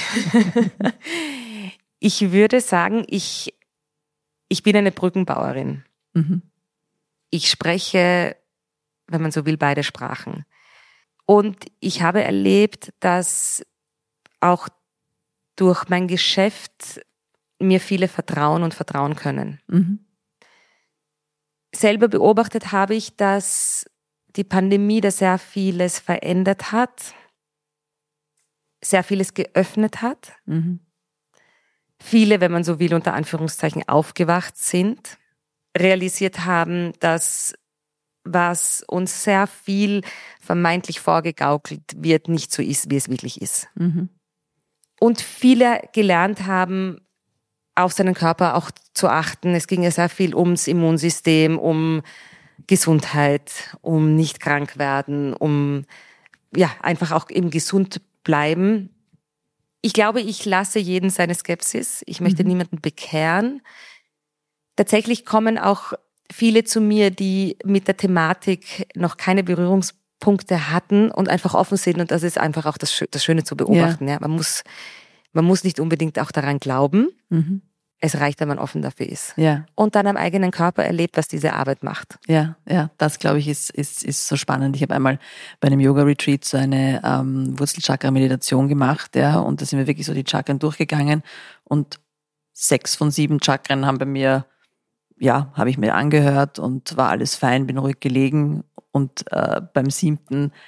Ich würde sagen, ich Ich bin eine Brückenbauerin. Mhm. Ich spreche, wenn man so will, beide Sprachen. Und ich habe erlebt, dass auch durch mein Geschäft mir viele vertrauen und vertrauen können. Mhm. Selber beobachtet habe ich, dass die Pandemie da sehr vieles verändert hat, sehr vieles geöffnet hat. Mhm. Viele, wenn man so will, unter Anführungszeichen aufgewacht sind, realisiert haben, dass was uns sehr viel vermeintlich vorgegaukelt wird, nicht so ist, wie es wirklich ist. Mhm. Und viele gelernt haben, auf seinen Körper auch zu achten. Es ging ja sehr viel ums Immunsystem, um Gesundheit, um nicht krank werden, um ja einfach auch eben gesund bleiben. Ich glaube, ich lasse jeden seine Skepsis. Ich möchte mhm. niemanden bekehren. Tatsächlich kommen auch viele zu mir, die mit der Thematik noch keine Berührungspunkte hatten und einfach offen sind. Und das ist einfach auch das, das Schöne zu beobachten. Ja. Ja. Man muss, man muss nicht unbedingt auch daran glauben. Mhm. Es reicht, wenn man offen dafür ist. Ja. Und dann am eigenen Körper erlebt, was diese Arbeit macht. Ja, ja, das glaube ich ist, ist, ist so spannend. Ich habe einmal bei einem Yoga-Retreat so eine ähm, Wurzelchakra-Meditation gemacht, ja, und da sind wir wirklich so die Chakren durchgegangen und sechs von sieben Chakren haben bei mir, ja, habe ich mir angehört und war alles fein, bin ruhig gelegen und äh, beim siebten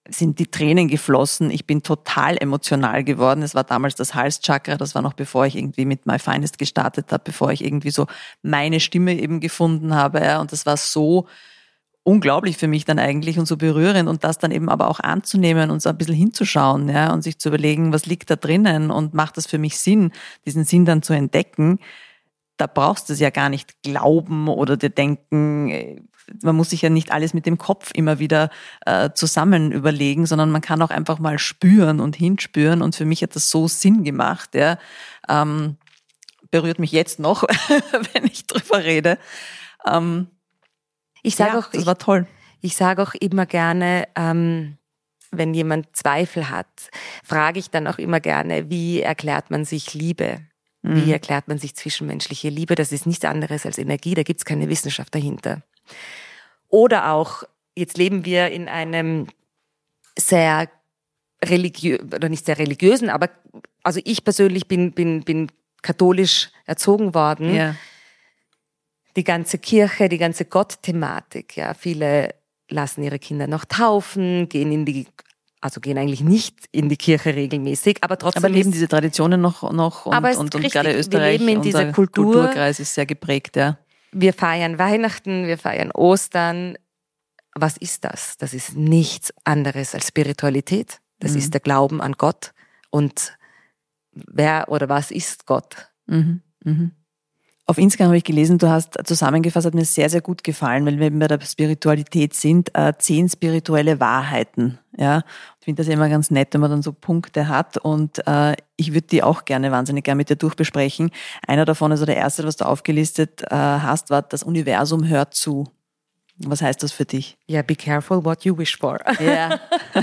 sind die Tränen geflossen. Ich bin total emotional geworden. Es war damals das Halschakra, das war noch bevor ich irgendwie mit My Finest gestartet habe, bevor ich irgendwie so meine Stimme eben gefunden habe. Ja. Und das war so unglaublich für mich dann eigentlich und so berührend und das dann eben aber auch anzunehmen und so ein bisschen hinzuschauen, ja, und sich zu überlegen, was liegt da drinnen und macht das für mich Sinn, diesen Sinn dann zu entdecken. Da brauchst du es ja gar nicht glauben oder dir denken, man muss sich ja nicht alles mit dem Kopf immer wieder äh, zusammen überlegen, sondern man kann auch einfach mal spüren und hinspüren und für mich hat das so Sinn gemacht, ja, ähm, berührt mich jetzt noch, wenn ich drüber rede. Ähm, Ich sage ja, auch, das ich, war toll. Ich sage auch immer gerne, ähm, wenn jemand Zweifel hat, frage ich dann auch immer gerne, wie erklärt man sich Liebe? Mhm. Wie erklärt man sich zwischenmenschliche Liebe? Das ist nichts anderes als Energie, da gibt es keine Wissenschaft dahinter. Oder auch, jetzt leben wir in einem sehr religiösen, oder nicht sehr religiösen, aber also ich persönlich bin, bin, bin katholisch erzogen worden. Ja. Die ganze Kirche, die ganze Gott-Thematik, ja, viele lassen ihre Kinder noch taufen, gehen in die, also gehen eigentlich nicht in die Kirche regelmäßig, aber trotzdem. Aber leben diese Traditionen noch, noch und, aber und, und richtig, gerade Österreich, wir leben in dieser unser Kultur, Kulturkreis ist sehr geprägt, ja. Wir feiern Weihnachten, wir feiern Ostern. Was ist das? Das ist nichts anderes als Spiritualität. Das mhm. ist der Glauben an Gott. Und wer oder was ist Gott? Mhm. Mhm. Auf Instagram habe ich gelesen, du hast zusammengefasst, hat mir sehr, sehr gut gefallen, weil wir eben bei der Spiritualität sind, äh, zehn spirituelle Wahrheiten. Ja, ich finde das immer ganz nett, wenn man dann so Punkte hat und äh, ich würde die auch gerne, wahnsinnig gerne mit dir durchbesprechen. Einer davon, also der erste, was du aufgelistet äh, hast, war, das Universum hört zu. Was heißt das für dich? Ja, be careful what you wish for. Ja.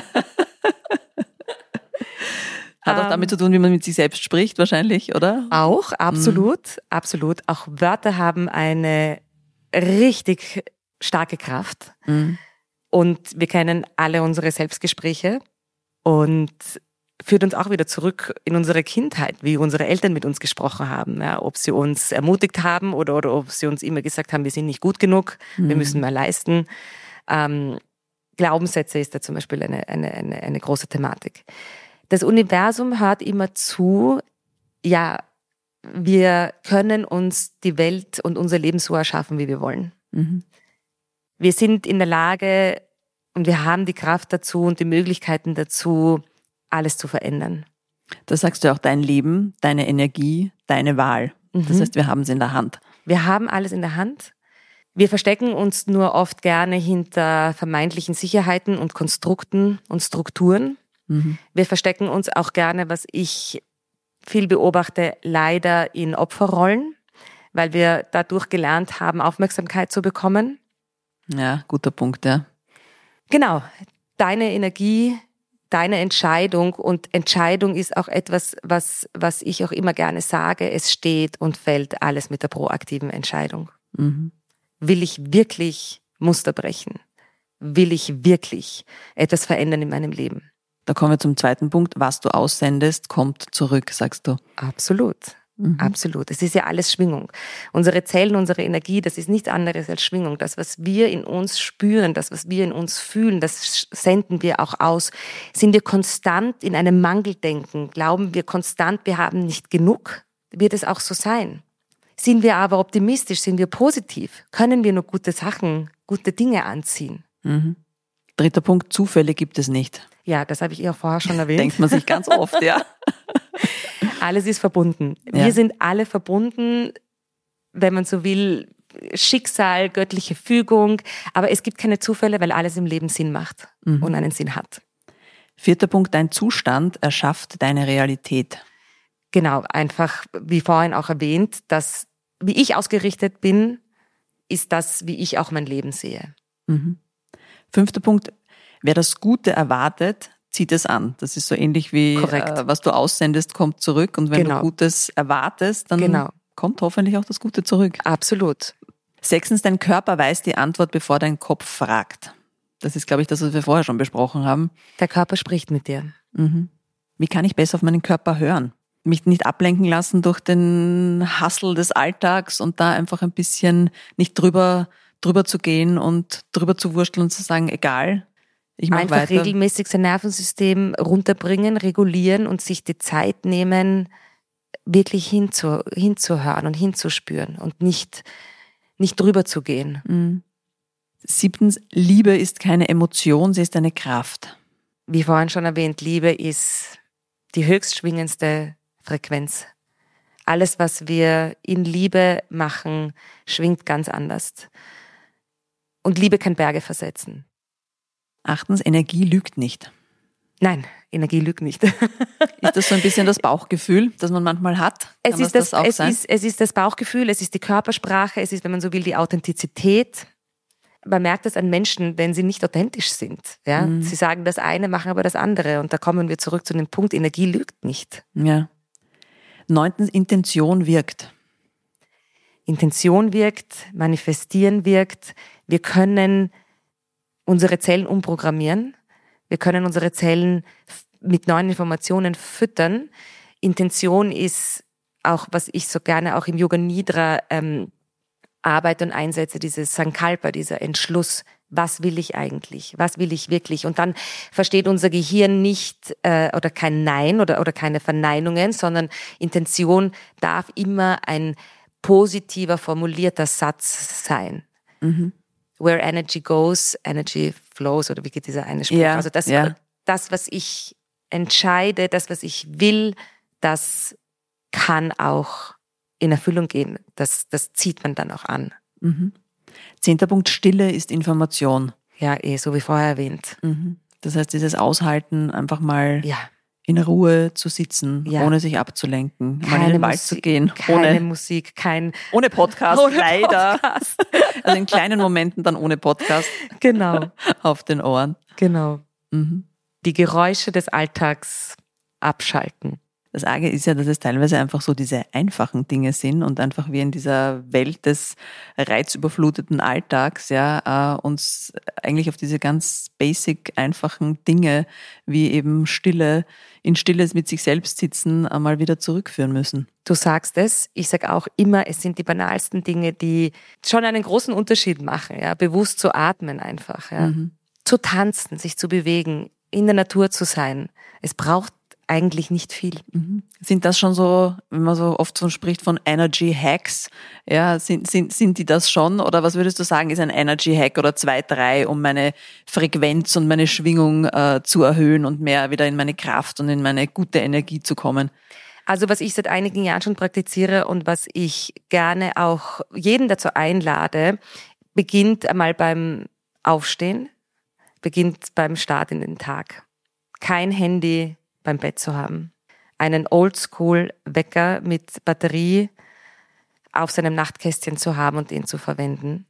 Hat auch damit zu tun, wie man mit sich selbst spricht, wahrscheinlich, oder? Auch, absolut, mhm. absolut. Auch Wörter haben eine richtig starke Kraft. Mhm. Und wir kennen alle unsere Selbstgespräche und führt uns auch wieder zurück in unsere Kindheit, wie unsere Eltern mit uns gesprochen haben. Ja, ob sie uns ermutigt haben oder, oder ob sie uns immer gesagt haben, wir sind nicht gut genug, mhm. wir müssen mehr leisten. Ähm, Glaubenssätze ist da zum Beispiel eine, eine, eine, eine große Thematik. Das Universum hört immer zu, ja, wir können uns die Welt und unser Leben so erschaffen, wie wir wollen. Mhm. Wir sind in der Lage und wir haben die Kraft dazu und die Möglichkeiten dazu, alles zu verändern. Da sagst du auch dein Leben, deine Energie, deine Wahl. Mhm. Das heißt, wir haben es in der Hand. Wir haben alles in der Hand. Wir verstecken uns nur oft gerne hinter vermeintlichen Sicherheiten und Konstrukten und Strukturen. Mhm. Wir verstecken uns auch gerne, was ich viel beobachte, leider in Opferrollen, weil wir dadurch gelernt haben, Aufmerksamkeit zu bekommen. Ja, guter Punkt, ja. Genau, deine Energie, deine Entscheidung und Entscheidung ist auch etwas, was, was ich auch immer gerne sage, es steht und fällt alles mit der proaktiven Entscheidung. Mhm. Will ich wirklich Muster brechen? Will ich wirklich etwas verändern in meinem Leben? Da kommen wir zum zweiten Punkt. Was du aussendest, kommt zurück, sagst du. Absolut. Mhm. Absolut. Es ist ja alles Schwingung. Unsere Zellen, unsere Energie, das ist nichts anderes als Schwingung. Das, was wir in uns spüren, das, was wir in uns fühlen, das senden wir auch aus. Sind wir konstant in einem Mangeldenken? Glauben wir konstant, wir haben nicht genug? Wird es auch so sein? Sind wir aber optimistisch? Sind wir positiv? Können wir nur gute Sachen, gute Dinge anziehen? Mhm. Dritter Punkt, Zufälle gibt es nicht. Ja, das habe ich ja vorher schon erwähnt. Denkt man sich ganz oft, ja. Alles ist verbunden. Ja. Wir sind alle verbunden, wenn man so will, Schicksal, göttliche Fügung. Aber es gibt keine Zufälle, weil alles im Leben Sinn macht mhm. und einen Sinn hat. Vierter Punkt, dein Zustand erschafft deine Realität. Genau, einfach, wie vorhin auch erwähnt, dass, wie ich ausgerichtet bin, ist das, wie ich auch mein Leben sehe. Mhm. Fünfter Punkt, wer das Gute erwartet, zieht es an. Das ist so ähnlich wie, äh, was du aussendest, kommt zurück. Und wenn genau. du Gutes erwartest, dann genau. kommt hoffentlich auch das Gute zurück. Absolut. Sechstens, dein Körper weiß die Antwort, bevor dein Kopf fragt. Das ist, glaube ich, das, was wir vorher schon besprochen haben. Der Körper spricht mit dir. Mhm. Wie kann ich besser auf meinen Körper hören? Mich nicht ablenken lassen durch den Hassel des Alltags und da einfach ein bisschen nicht drüber drüber zu gehen und drüber zu wursteln und zu sagen, egal, Ich mach Einfach weiter. regelmäßig sein Nervensystem runterbringen, regulieren und sich die Zeit nehmen, wirklich hinzu, hinzuhören und hinzuspüren und nicht, nicht drüber zu gehen. Mhm. Siebtens, Liebe ist keine Emotion, sie ist eine Kraft. Wie vorhin schon erwähnt, Liebe ist die höchst schwingendste Frequenz. Alles, was wir in Liebe machen, schwingt ganz anders. Und Liebe kann Berge versetzen. Achtens, Energie lügt nicht. Nein, Energie lügt nicht. Ist das so ein bisschen das Bauchgefühl, das man manchmal hat? Kann Es ist das, das, das auch es sein? ist, es ist das Bauchgefühl, es ist die Körpersprache, es ist, wenn man so will, die Authentizität. Man merkt das an Menschen, wenn sie nicht authentisch sind. Ja? Mhm. Sie sagen das eine, machen aber das andere. Und da kommen wir zurück zu dem Punkt, Energie lügt nicht. Ja. Neuntens, Intention wirkt. Intention wirkt, manifestieren wirkt. Wir können unsere Zellen umprogrammieren. Wir können unsere Zellen mit neuen Informationen füttern. Intention ist auch, was ich so gerne auch im Yoga Nidra ähm, arbeite und einsetze, dieses Sankalpa, dieser Entschluss. Was will ich eigentlich? Was will ich wirklich? Und dann versteht unser Gehirn nicht äh, oder kein Nein oder, oder keine Verneinungen, sondern Intention darf immer ein positiver, formulierter Satz sein. Mhm. Where energy goes, energy flows, oder wie geht dieser eine Spruch? Ja, also das, ja. das, was ich entscheide, das, was ich will, das kann auch in Erfüllung gehen. Das, das zieht man dann auch an. Mhm. Zehnter Punkt, Stille ist Information. Ja, eh, so wie vorher erwähnt. Mhm. Das heißt, dieses Aushalten, einfach mal Ja. in Ruhe zu sitzen, Ja. ohne sich abzulenken, mal in Keine den Wald Musik, zu gehen, keine ohne, Musik, kein ohne Podcast, ohne leider. Podcast. Also in kleinen Momenten dann ohne Podcast Genau, auf den Ohren. genau. Mhm. Die Geräusche des Alltags abschalten. Das Arge ist ja, dass es teilweise einfach so diese einfachen Dinge sind und einfach wir in dieser Welt des reizüberfluteten Alltags ja äh, uns eigentlich auf diese ganz basic einfachen Dinge wie eben Stille, in Stille mit sich selbst sitzen, einmal wieder zurückführen müssen. Du sagst es, ich sage auch immer, es sind die banalsten Dinge, die schon einen großen Unterschied machen. Ja, bewusst zu atmen einfach, ja, Mhm. zu tanzen, sich zu bewegen, in der Natur zu sein. Es braucht eigentlich nicht viel. Mhm. Sind das schon so, wenn man so oft so spricht von Energy Hacks, ja, sind, sind, sind die das schon? Oder was würdest du sagen, ist ein Energy Hack oder zwei, drei, um meine Frequenz und meine Schwingung äh, zu erhöhen und mehr wieder in meine Kraft und in meine gute Energie zu kommen? Also was ich seit einigen Jahren schon praktiziere und was ich gerne auch jeden dazu einlade, beginnt einmal beim Aufstehen, beginnt beim Start in den Tag. Kein Handy beim Bett zu haben. Einen Oldschool-Wecker mit Batterie auf seinem Nachtkästchen zu haben und den zu verwenden.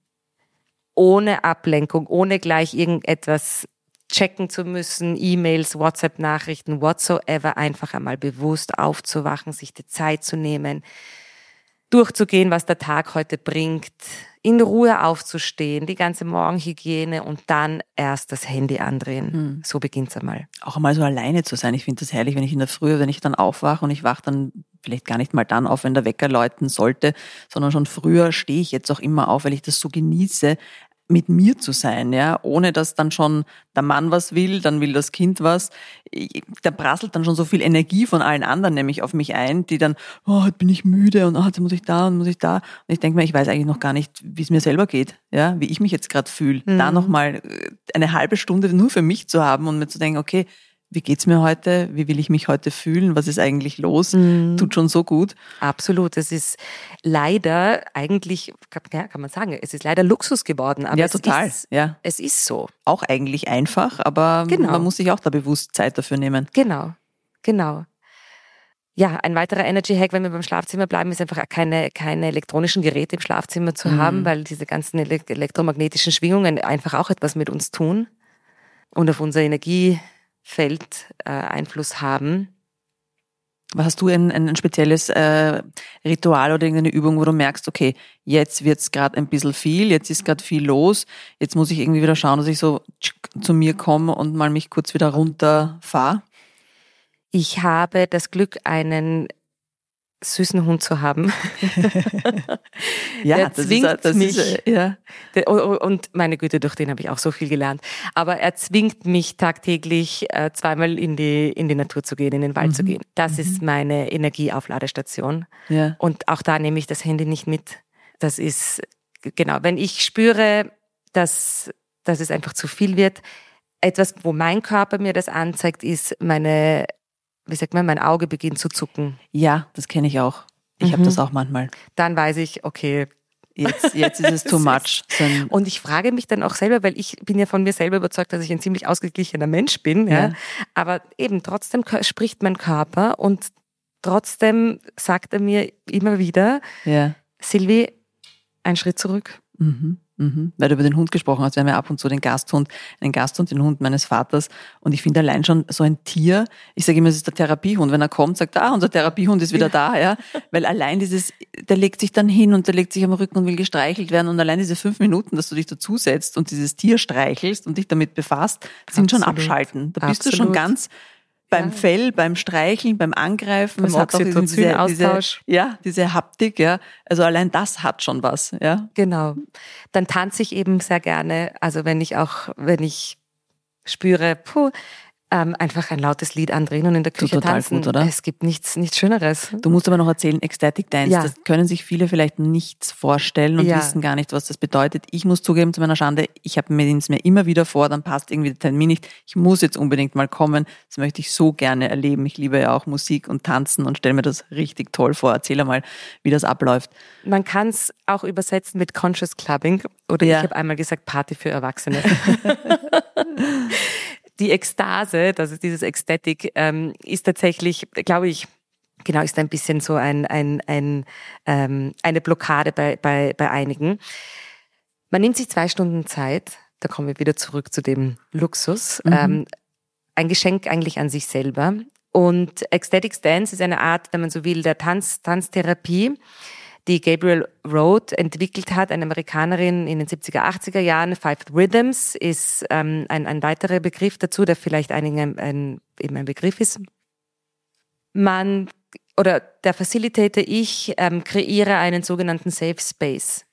Ohne Ablenkung, ohne gleich irgendetwas checken zu müssen, E-Mails, WhatsApp-Nachrichten, whatsoever, einfach einmal bewusst aufzuwachen, sich die Zeit zu nehmen, durchzugehen, was der Tag heute bringt, in Ruhe aufzustehen, die ganze Morgenhygiene und dann erst das Handy andrehen. Hm. So beginnt's einmal. Auch einmal so alleine zu sein. Ich finde das herrlich, wenn ich in der Früh, wenn ich dann aufwache und ich wache dann vielleicht gar nicht mal dann auf, wenn der Wecker läuten sollte, sondern schon früher stehe ich jetzt auch immer auf, weil ich das so genieße, mit mir zu sein, ja, ohne dass dann schon der Mann was will, dann will das Kind was. Da prasselt dann schon so viel Energie von allen anderen nämlich auf mich ein, die dann, oh, heute bin ich müde und oh, jetzt muss ich da und muss ich da. Und ich denke mir, ich weiß eigentlich noch gar nicht, wie es mir selber geht, ja, wie ich mich jetzt gerade fühle. Mhm. Da nochmal eine halbe Stunde nur für mich zu haben und mir zu denken, okay, wie geht's mir heute? Wie will ich mich heute fühlen? Was ist eigentlich los? Mhm. Tut schon so gut. Absolut. Es ist leider eigentlich, ja, kann man sagen, es ist leider Luxus geworden. Aber ja, es total. Ist, ja. Es ist so. Auch eigentlich einfach, aber genau. Man muss sich auch da bewusst Zeit dafür nehmen. Genau, genau. Ja, ein weiterer Energy-Hack, wenn wir beim Schlafzimmer bleiben, ist einfach keine, keine elektronischen Geräte im Schlafzimmer zu mhm. haben, weil diese ganzen elektromagnetischen Schwingungen einfach auch etwas mit uns tun und auf unser Energie Feld äh, Einfluss haben. Hast du ein, ein spezielles äh, Ritual oder irgendeine Übung, wo du merkst, okay, jetzt wird's gerade ein bisschen viel, jetzt ist gerade viel los, jetzt muss ich irgendwie wieder schauen, dass ich so zu mir komme und mal mich kurz wieder runterfahre? Ich habe das Glück, einen süßen Hund zu haben. Ja, er das zwingt ist, das mich. Ist, ja. Und meine Güte, durch den habe ich auch so viel gelernt. Aber er zwingt mich tagtäglich äh, zweimal in die, in die Natur zu gehen, in den Wald Mhm. zu gehen. Das Mhm. ist meine Energieaufladestation. Ja. Und auch da nehme ich das Handy nicht mit. Das ist, genau, wenn ich spüre, dass, dass es einfach zu viel wird, etwas, wo mein Körper mir das anzeigt, ist meine, wie sagt man, mein Auge beginnt zu zucken. Ja, das kenne ich auch. Ich mhm. habe das auch manchmal. Dann weiß ich, okay, jetzt, jetzt ist es too much. So und ich frage mich dann auch selber, weil ich bin ja von mir selber überzeugt, dass ich ein ziemlich ausgeglichener Mensch bin. Ja. Ja. Aber eben trotzdem spricht mein Körper und trotzdem sagt er mir immer wieder, ja. Silvi, ein Schritt zurück. Mhm. Mhm. Weil du über den Hund gesprochen hast, wir haben ja ab und zu den Gasthund, einen Gasthund, den Hund meines Vaters, und ich finde allein schon so ein Tier, ich sage immer, es ist der Therapiehund, wenn er kommt, sagt, ah, unser Therapiehund ist wieder da, ja, weil allein dieses, der legt sich dann hin und der legt sich am Rücken und will gestreichelt werden, und allein diese fünf Minuten, dass du dich dazusetzt und dieses Tier streichelst und dich damit befasst, sind Absolut. Schon abschalten. Da bist Absolut. Du schon ganz beim ja. Fell, beim Streicheln, beim Angreifen, beim Oxytocin-Austausch. Ja, diese Haptik, ja. Also allein das hat schon was, ja. Genau. Dann tanze ich eben sehr gerne. Also wenn ich auch, wenn ich spüre, puh, ähm, einfach ein lautes Lied andrehen und in der Küche total tanzen. Gut, oder? Es gibt nichts, nichts Schöneres. Du musst aber noch erzählen, Ecstatic Dance, ja. das können sich viele vielleicht nichts vorstellen und ja. wissen gar nicht, was das bedeutet. Ich muss zugeben, zu meiner Schande, ich habe mir es mir immer wieder vor, dann passt irgendwie der Termin nicht. Ich muss jetzt unbedingt mal kommen. Das möchte ich so gerne erleben. Ich liebe ja auch Musik und Tanzen und stelle mir das richtig toll vor. Erzähl mal, wie das abläuft. Man kann es auch übersetzen mit Conscious Clubbing oder ja. ich habe einmal gesagt Party für Erwachsene. Die Ekstase, das ist dieses Ecstatic, ähm, ist tatsächlich, glaube ich, genau, ist ein bisschen so ein, ein, ein, ähm, eine Blockade bei, bei, bei einigen. Man nimmt sich zwei Stunden Zeit, da kommen wir wieder zurück zu dem Luxus, mhm. ähm, ein Geschenk eigentlich an sich selber. Und Ecstatic Dance ist eine Art, wenn man so will, der Tanz, Tanztherapie, die Gabrielle Roth entwickelt hat, eine Amerikanerin in den siebziger, achtziger Jahren. Five Rhythms ist ähm, ein, ein weiterer Begriff dazu, der vielleicht einigen ein, ein, eben ein Begriff ist. Man, oder der Facilitator, ich, ähm, kreiere einen sogenannten Safe Space.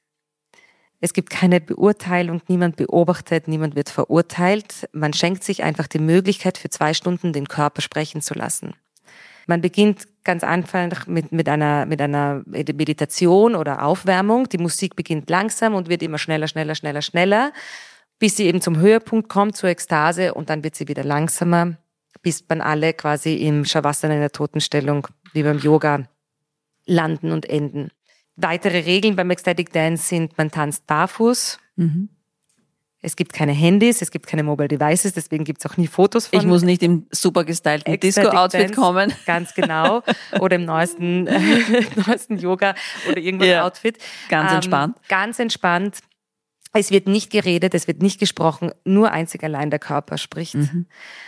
Es gibt keine Beurteilung, niemand beobachtet, niemand wird verurteilt. Man schenkt sich einfach die Möglichkeit, für zwei Stunden den Körper sprechen zu lassen. Man beginnt ganz einfach mit, mit einer, mit einer Meditation oder Aufwärmung. Die Musik beginnt langsam und wird immer schneller, schneller, schneller, schneller, bis sie eben zum Höhepunkt kommt, zur Ekstase, und dann wird sie wieder langsamer, bis man alle quasi im Shavasana, in der Totenstellung, wie beim Yoga, landen und enden. Weitere Regeln beim Ecstatic Dance sind, man tanzt barfuß. Mhm. Es gibt keine Handys, es gibt keine Mobile Devices, deswegen gibt es auch nie Fotos von. Ich muss nicht im super gestylten Disco-Outfit kommen. Ganz genau. Oder im neuesten, äh, neuesten Yoga oder irgendein ja, Outfit. Ganz entspannt. Ähm, ganz entspannt. Es wird nicht geredet, es wird nicht gesprochen, nur einzig allein der Körper spricht. Mhm.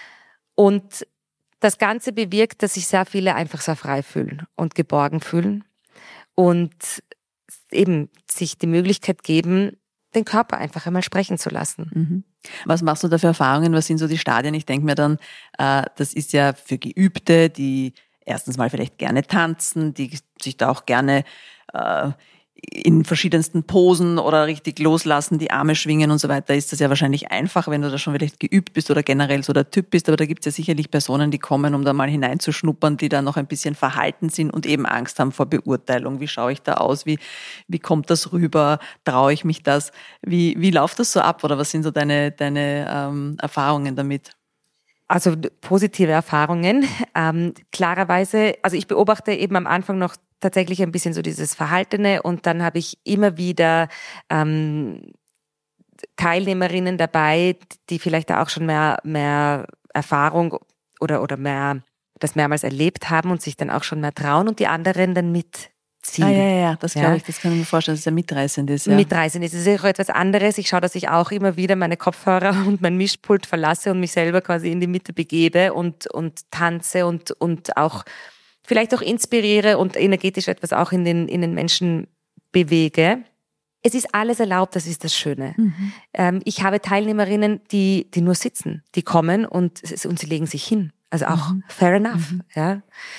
Und das Ganze bewirkt, dass sich sehr viele einfach sehr frei fühlen und geborgen fühlen und eben sich die Möglichkeit geben, den Körper einfach einmal sprechen zu lassen. Mhm. Was machst du da für Erfahrungen? Was sind so die Stadien? Ich denke mir dann, äh, das ist ja für Geübte, die erstens mal vielleicht gerne tanzen, die sich da auch gerne äh, in verschiedensten Posen oder richtig loslassen, die Arme schwingen und so weiter, ist das ja wahrscheinlich einfach, wenn du da schon vielleicht geübt bist oder generell so der Typ bist. Aber da gibt es ja sicherlich Personen, die kommen, um da mal hineinzuschnuppern, die da noch ein bisschen verhalten sind und eben Angst haben vor Beurteilung. Wie schaue ich da aus? Wie, wie kommt das rüber? Traue ich mich das? Wie, wie läuft das so ab? Oder was sind so deine, deine ähm, Erfahrungen damit? Also positive Erfahrungen. Ähm, klarerweise, also ich beobachte eben am Anfang noch tatsächlich ein bisschen so dieses Verhaltene, und dann habe ich immer wieder ähm, Teilnehmerinnen dabei, die vielleicht da auch schon mehr, mehr Erfahrung oder, oder mehr, das mehrmals erlebt haben und sich dann auch schon mehr trauen und die anderen dann mitziehen. Ah, ja, ja, das glaube ja. ich, das kann ich mir vorstellen, dass es ja mitreißend ist. Ja. Mitreißend ist. Es ist auch etwas anderes. Ich schaue, dass ich auch immer wieder meine Kopfhörer und mein Mischpult verlasse und mich selber quasi in die Mitte begebe und, und tanze und, und auch vielleicht auch inspiriere und energetisch etwas auch in den, in den Menschen bewege. Es ist alles erlaubt, das ist das Schöne. Mhm. Ähm, ich habe Teilnehmerinnen, die, die nur sitzen, die kommen und, und sie legen sich hin. Also auch mhm. fair enough. Mhm. Ja.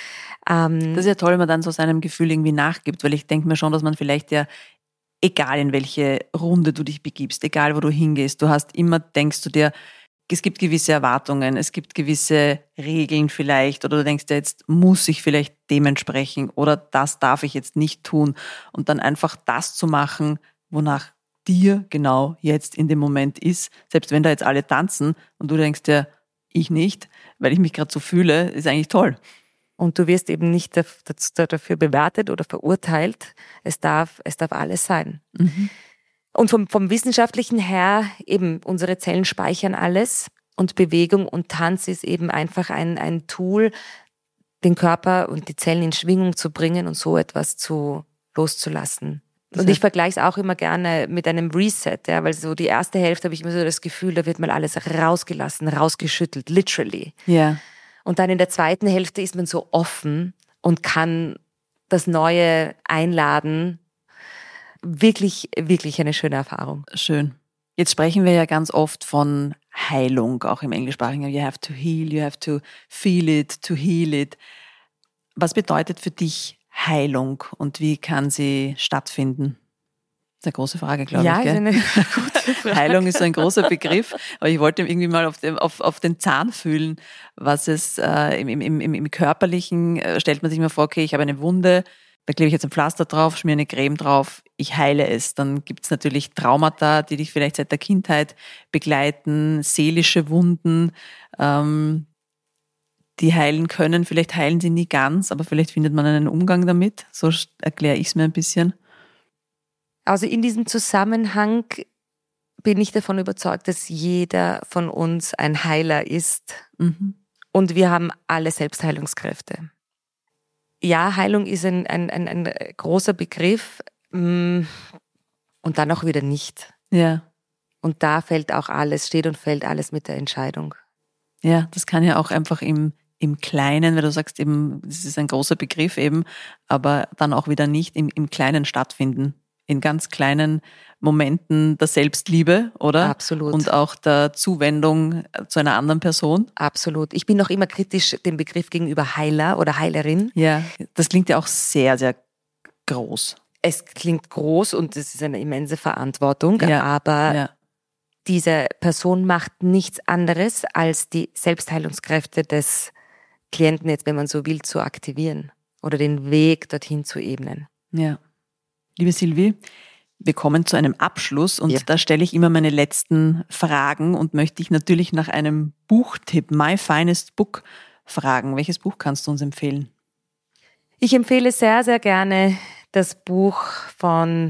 Ähm, Das ist ja toll, wenn man dann so seinem Gefühl irgendwie nachgibt, weil ich denke mir schon, dass man vielleicht ja, egal in welche Runde du dich begibst, egal wo du hingehst, du hast immer, denkst du dir, es gibt gewisse Erwartungen, es gibt gewisse Regeln vielleicht oder du denkst dir, jetzt muss ich vielleicht dementsprechend oder das darf ich jetzt nicht tun und dann einfach das zu machen, wonach dir genau jetzt in dem Moment ist, selbst wenn da jetzt alle tanzen und du denkst dir, ich nicht, weil ich mich gerade so fühle, ist eigentlich toll. Und du wirst eben nicht dafür bewertet oder verurteilt. Es darf, es darf alles sein. Mhm. Und vom, vom Wissenschaftlichen her, eben, unsere Zellen speichern alles und Bewegung und Tanz ist eben einfach ein, ein Tool, den Körper und die Zellen in Schwingung zu bringen und so etwas zu loszulassen. Das und ich vergleiche es auch immer gerne mit einem Reset, ja, weil so die erste Hälfte habe ich immer so das Gefühl, da wird mal alles rausgelassen, rausgeschüttelt, literally. Ja. Und dann in der zweiten Hälfte ist man so offen und kann das Neue einladen. Wirklich, wirklich eine schöne Erfahrung. Schön. Jetzt sprechen wir ja ganz oft von Heilung, auch im Englischsprachigen. You have to heal, you have to feel it, to heal it. Was bedeutet für dich Heilung und wie kann sie stattfinden? Das ist eine große Frage, glaube ja, ich. Ja, ist eine gute Frage. Heilung ist so ein großer Begriff, aber ich wollte irgendwie mal auf, dem, auf, auf den Zahn fühlen, was es äh, im, im, im, im Körperlichen, äh, stellt man sich mal vor, okay, ich habe eine Wunde, da klebe ich jetzt ein Pflaster drauf, schmiere eine Creme drauf, ich heile es. Dann gibt es natürlich Traumata, die dich vielleicht seit der Kindheit begleiten, seelische Wunden, ähm, die heilen können. Vielleicht heilen sie nie ganz, aber vielleicht findet man einen Umgang damit. So erkläre ich es mir ein bisschen. Also in diesem Zusammenhang bin ich davon überzeugt, dass jeder von uns ein Heiler ist. Mhm. Und wir haben alle Selbstheilungskräfte. Ja, Heilung ist ein, ein, ein, ein großer Begriff und dann auch wieder nicht. Ja. Und da fällt auch alles, steht und fällt alles mit der Entscheidung. Ja, das kann ja auch einfach im, im Kleinen, weil du sagst eben, das ist ein großer Begriff eben, aber dann auch wieder nicht im, im Kleinen stattfinden. In ganz kleinen Momenten der Selbstliebe, oder? Absolut. Und auch der Zuwendung zu einer anderen Person. Absolut. Ich bin noch immer kritisch dem Begriff gegenüber Heiler oder Heilerin. Ja, das klingt ja auch sehr, sehr groß. Es klingt groß und es ist eine immense Verantwortung, Ja, aber ja. diese Person macht nichts anderes, als die Selbstheilungskräfte des Klienten, jetzt wenn man so will, zu aktivieren oder den Weg dorthin zu ebnen. Ja. Liebe Silvi, wir kommen zu einem Abschluss und ja. da stelle ich immer meine letzten Fragen und möchte dich natürlich nach einem Buchtipp, My Finest Book, fragen. Welches Buch kannst du uns empfehlen? Ich empfehle sehr, sehr gerne das Buch von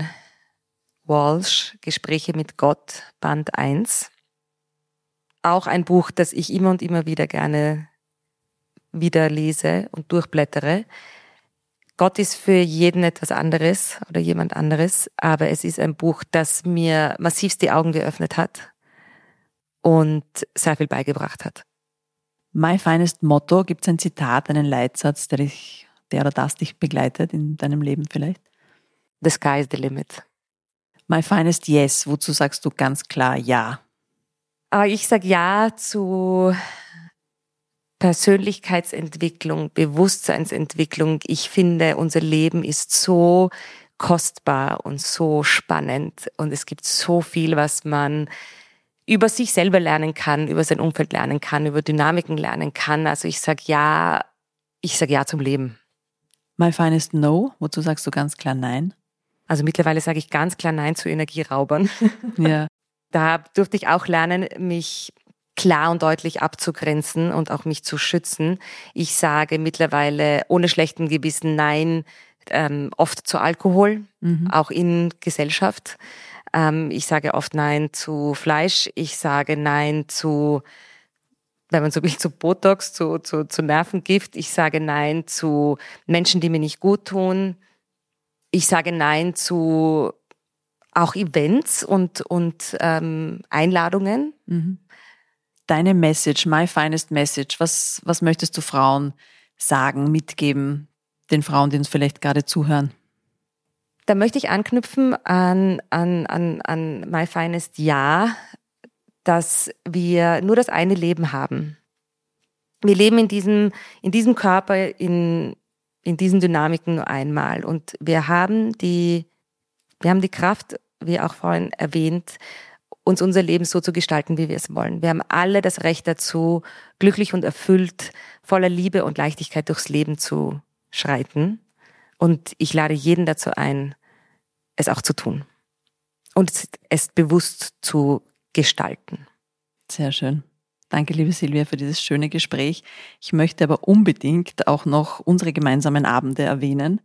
Walsh, Gespräche mit Gott, Band eins. Auch ein Buch, das ich immer und immer wieder gerne wieder lese und durchblättere. Gott ist für jeden etwas anderes oder jemand anderes, aber es ist ein Buch, das mir massivst die Augen geöffnet hat und sehr viel beigebracht hat. My Finest Motto, gibt es ein Zitat, einen Leitsatz, der dich, der oder das dich begleitet in deinem Leben vielleicht? The sky is the limit. My Finest Yes, wozu sagst du ganz klar Ja? Ich sage Ja zu Persönlichkeitsentwicklung, Bewusstseinsentwicklung. Ich finde, unser Leben ist so kostbar und so spannend und es gibt so viel, was man über sich selber lernen kann, über sein Umfeld lernen kann, über Dynamiken lernen kann. Also ich sage Ja, ich sage Ja zum Leben. My Finest No, wozu sagst du ganz klar Nein? Also mittlerweile sage ich ganz klar Nein zu Energieraubern. Ja. Da durfte ich auch lernen, mich klar und deutlich abzugrenzen und auch mich zu schützen. Ich sage mittlerweile ohne schlechten Gewissen Nein, ähm, oft zu Alkohol, Mhm. auch in Gesellschaft. Ähm, ich sage oft Nein zu Fleisch. Ich sage Nein zu, wenn man so will, zu Botox, zu, zu, zu Nervengift. Ich sage Nein zu Menschen, die mir nicht gut tun. Ich sage Nein zu auch Events und, und ähm, Einladungen. Mhm. Deine Message, My Finest Message, was, was möchtest du Frauen sagen, mitgeben, den Frauen, die uns vielleicht gerade zuhören? Da möchte ich anknüpfen an, an, an, an My Finest Ja, dass wir nur das eine Leben haben. Wir leben in diesem, in diesem Körper in in diesen Dynamiken nur einmal. Und wir haben die, wir haben die Kraft, wie auch vorhin erwähnt, uns unser Leben so zu gestalten, wie wir es wollen. Wir haben alle das Recht dazu, glücklich und erfüllt, voller Liebe und Leichtigkeit durchs Leben zu schreiten. Und ich lade jeden dazu ein, es auch zu tun. Und es bewusst zu gestalten. Sehr schön. Danke, liebe Silvia, für dieses schöne Gespräch. Ich möchte aber unbedingt auch noch unsere gemeinsamen Abende erwähnen.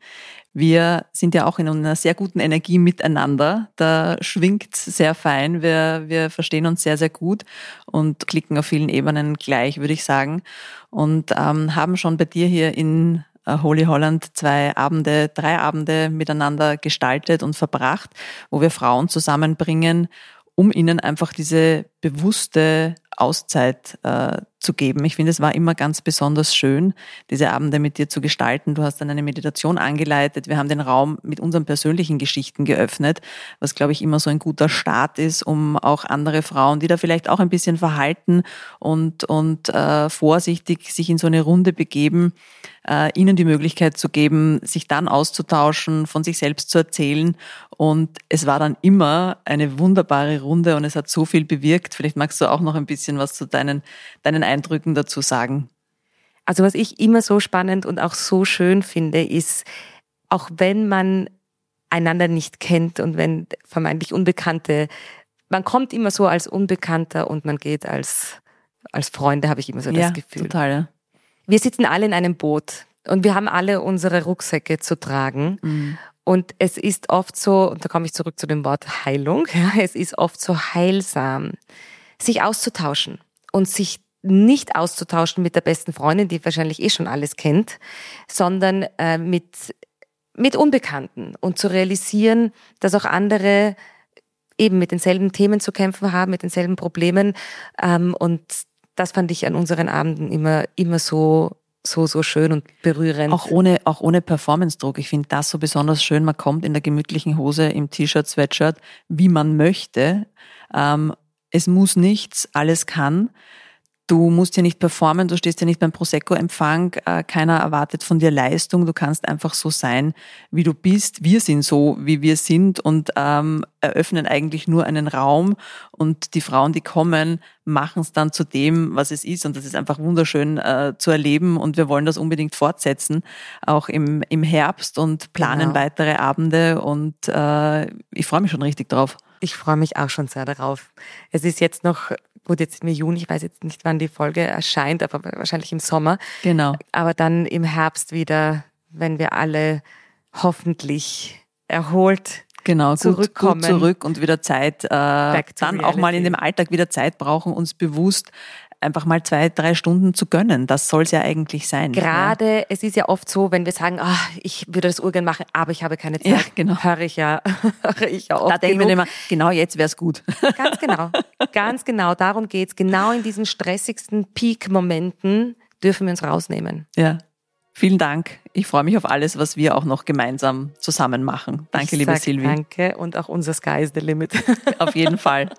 Wir sind ja auch in einer sehr guten Energie miteinander. Da schwingt's sehr fein. Wir, wir verstehen uns sehr, sehr gut und klicken auf vielen Ebenen gleich, würde ich sagen. Und ähm, haben schon bei dir hier in Holy Holland zwei Abende, drei Abende miteinander gestaltet und verbracht, wo wir Frauen zusammenbringen, um ihnen einfach diese bewusste Auszeit äh, zu geben. Ich finde, es war immer ganz besonders schön, diese Abende mit dir zu gestalten. Du hast dann eine Meditation angeleitet. Wir haben den Raum mit unseren persönlichen Geschichten geöffnet, was, glaube ich, immer so ein guter Start ist, um auch andere Frauen, die da vielleicht auch ein bisschen verhalten und, und äh, vorsichtig sich in so eine Runde begeben, äh, ihnen die Möglichkeit zu geben, sich dann auszutauschen, von sich selbst zu erzählen. Und es war dann immer eine wunderbare Runde und es hat so viel bewirkt. Vielleicht magst du auch noch ein bisschen was zu deinen, deinen Eindrücken dazu sagen. Also was ich immer so spannend und auch so schön finde, ist, auch wenn man einander nicht kennt und wenn vermeintlich Unbekannte, man kommt immer so als Unbekannter und man geht als, als Freunde, habe ich immer so das ja, Gefühl. Total, ja. Wir sitzen alle in einem Boot und wir haben alle unsere Rucksäcke zu tragen. Mhm. Und es ist oft so, und da komme ich zurück zu dem Wort Heilung, ja, es ist oft so heilsam, sich auszutauschen und sich nicht auszutauschen mit der besten Freundin, die wahrscheinlich eh schon alles kennt, sondern äh, mit, mit Unbekannten und zu realisieren, dass auch andere eben mit denselben Themen zu kämpfen haben, mit denselben Problemen. Ähm, und das fand ich an unseren Abenden immer, immer so, so, so schön und berührend. Auch ohne, auch ohne Performance-Druck. Ich finde das so besonders schön. Man kommt in der gemütlichen Hose, im T-Shirt, Sweatshirt, wie man möchte. Ähm, es muss nichts, alles kann. Du musst ja nicht performen, du stehst ja nicht beim Prosecco-Empfang, äh, keiner erwartet von dir Leistung, du kannst einfach so sein, wie du bist. Wir sind so, wie wir sind und ähm, eröffnen eigentlich nur einen Raum und die Frauen, die kommen, machen es dann zu dem, was es ist und das ist einfach wunderschön äh, zu erleben und wir wollen das unbedingt fortsetzen, auch im, im Herbst und planen genau. weitere Abende und äh, ich freue mich schon richtig drauf. Ich freue mich auch schon sehr darauf. Es ist jetzt noch, gut, jetzt im Juni, ich weiß jetzt nicht, wann die Folge erscheint, aber wahrscheinlich im Sommer. Genau. Aber dann im Herbst wieder, wenn wir alle hoffentlich erholt genau, zurückkommen. Gut, gut zurück und wieder Zeit, äh, dann auch mal in dem Alltag wieder Zeit brauchen, uns bewusst einfach mal zwei, drei Stunden zu gönnen. Das soll es ja eigentlich sein. Gerade, ja. Es ist ja oft so, wenn wir sagen, ach, ich würde das urgern machen, aber ich habe keine Zeit, ja, genau. höre ich ja, höre ich ja oft. Da denken wir immer, genau jetzt wäre es gut. Ganz genau, ganz genau, darum geht's. Genau in diesen stressigsten Peak-Momenten dürfen wir uns rausnehmen. Ja, vielen Dank. Ich freue mich auf alles, was wir auch noch gemeinsam zusammen machen. Danke, ich liebe sag Silvi. Danke und auch unser Sky is the limit. Auf jeden Fall.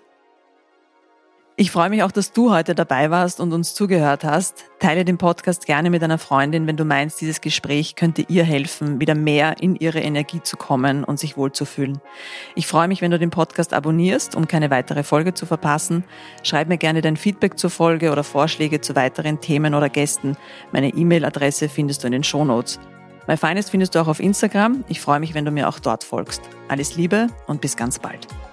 Ich freue mich auch, dass du heute dabei warst und uns zugehört hast. Teile den Podcast gerne mit einer Freundin, wenn du meinst, dieses Gespräch könnte ihr helfen, wieder mehr in ihre Energie zu kommen und sich wohlzufühlen. Ich freue mich, wenn du den Podcast abonnierst, um keine weitere Folge zu verpassen. Schreib mir gerne dein Feedback zur Folge oder Vorschläge zu weiteren Themen oder Gästen. Meine E-Mail-Adresse findest du in den Shownotes. My Finest findest du auch auf Instagram. Ich freue mich, wenn du mir auch dort folgst. Alles Liebe und bis ganz bald.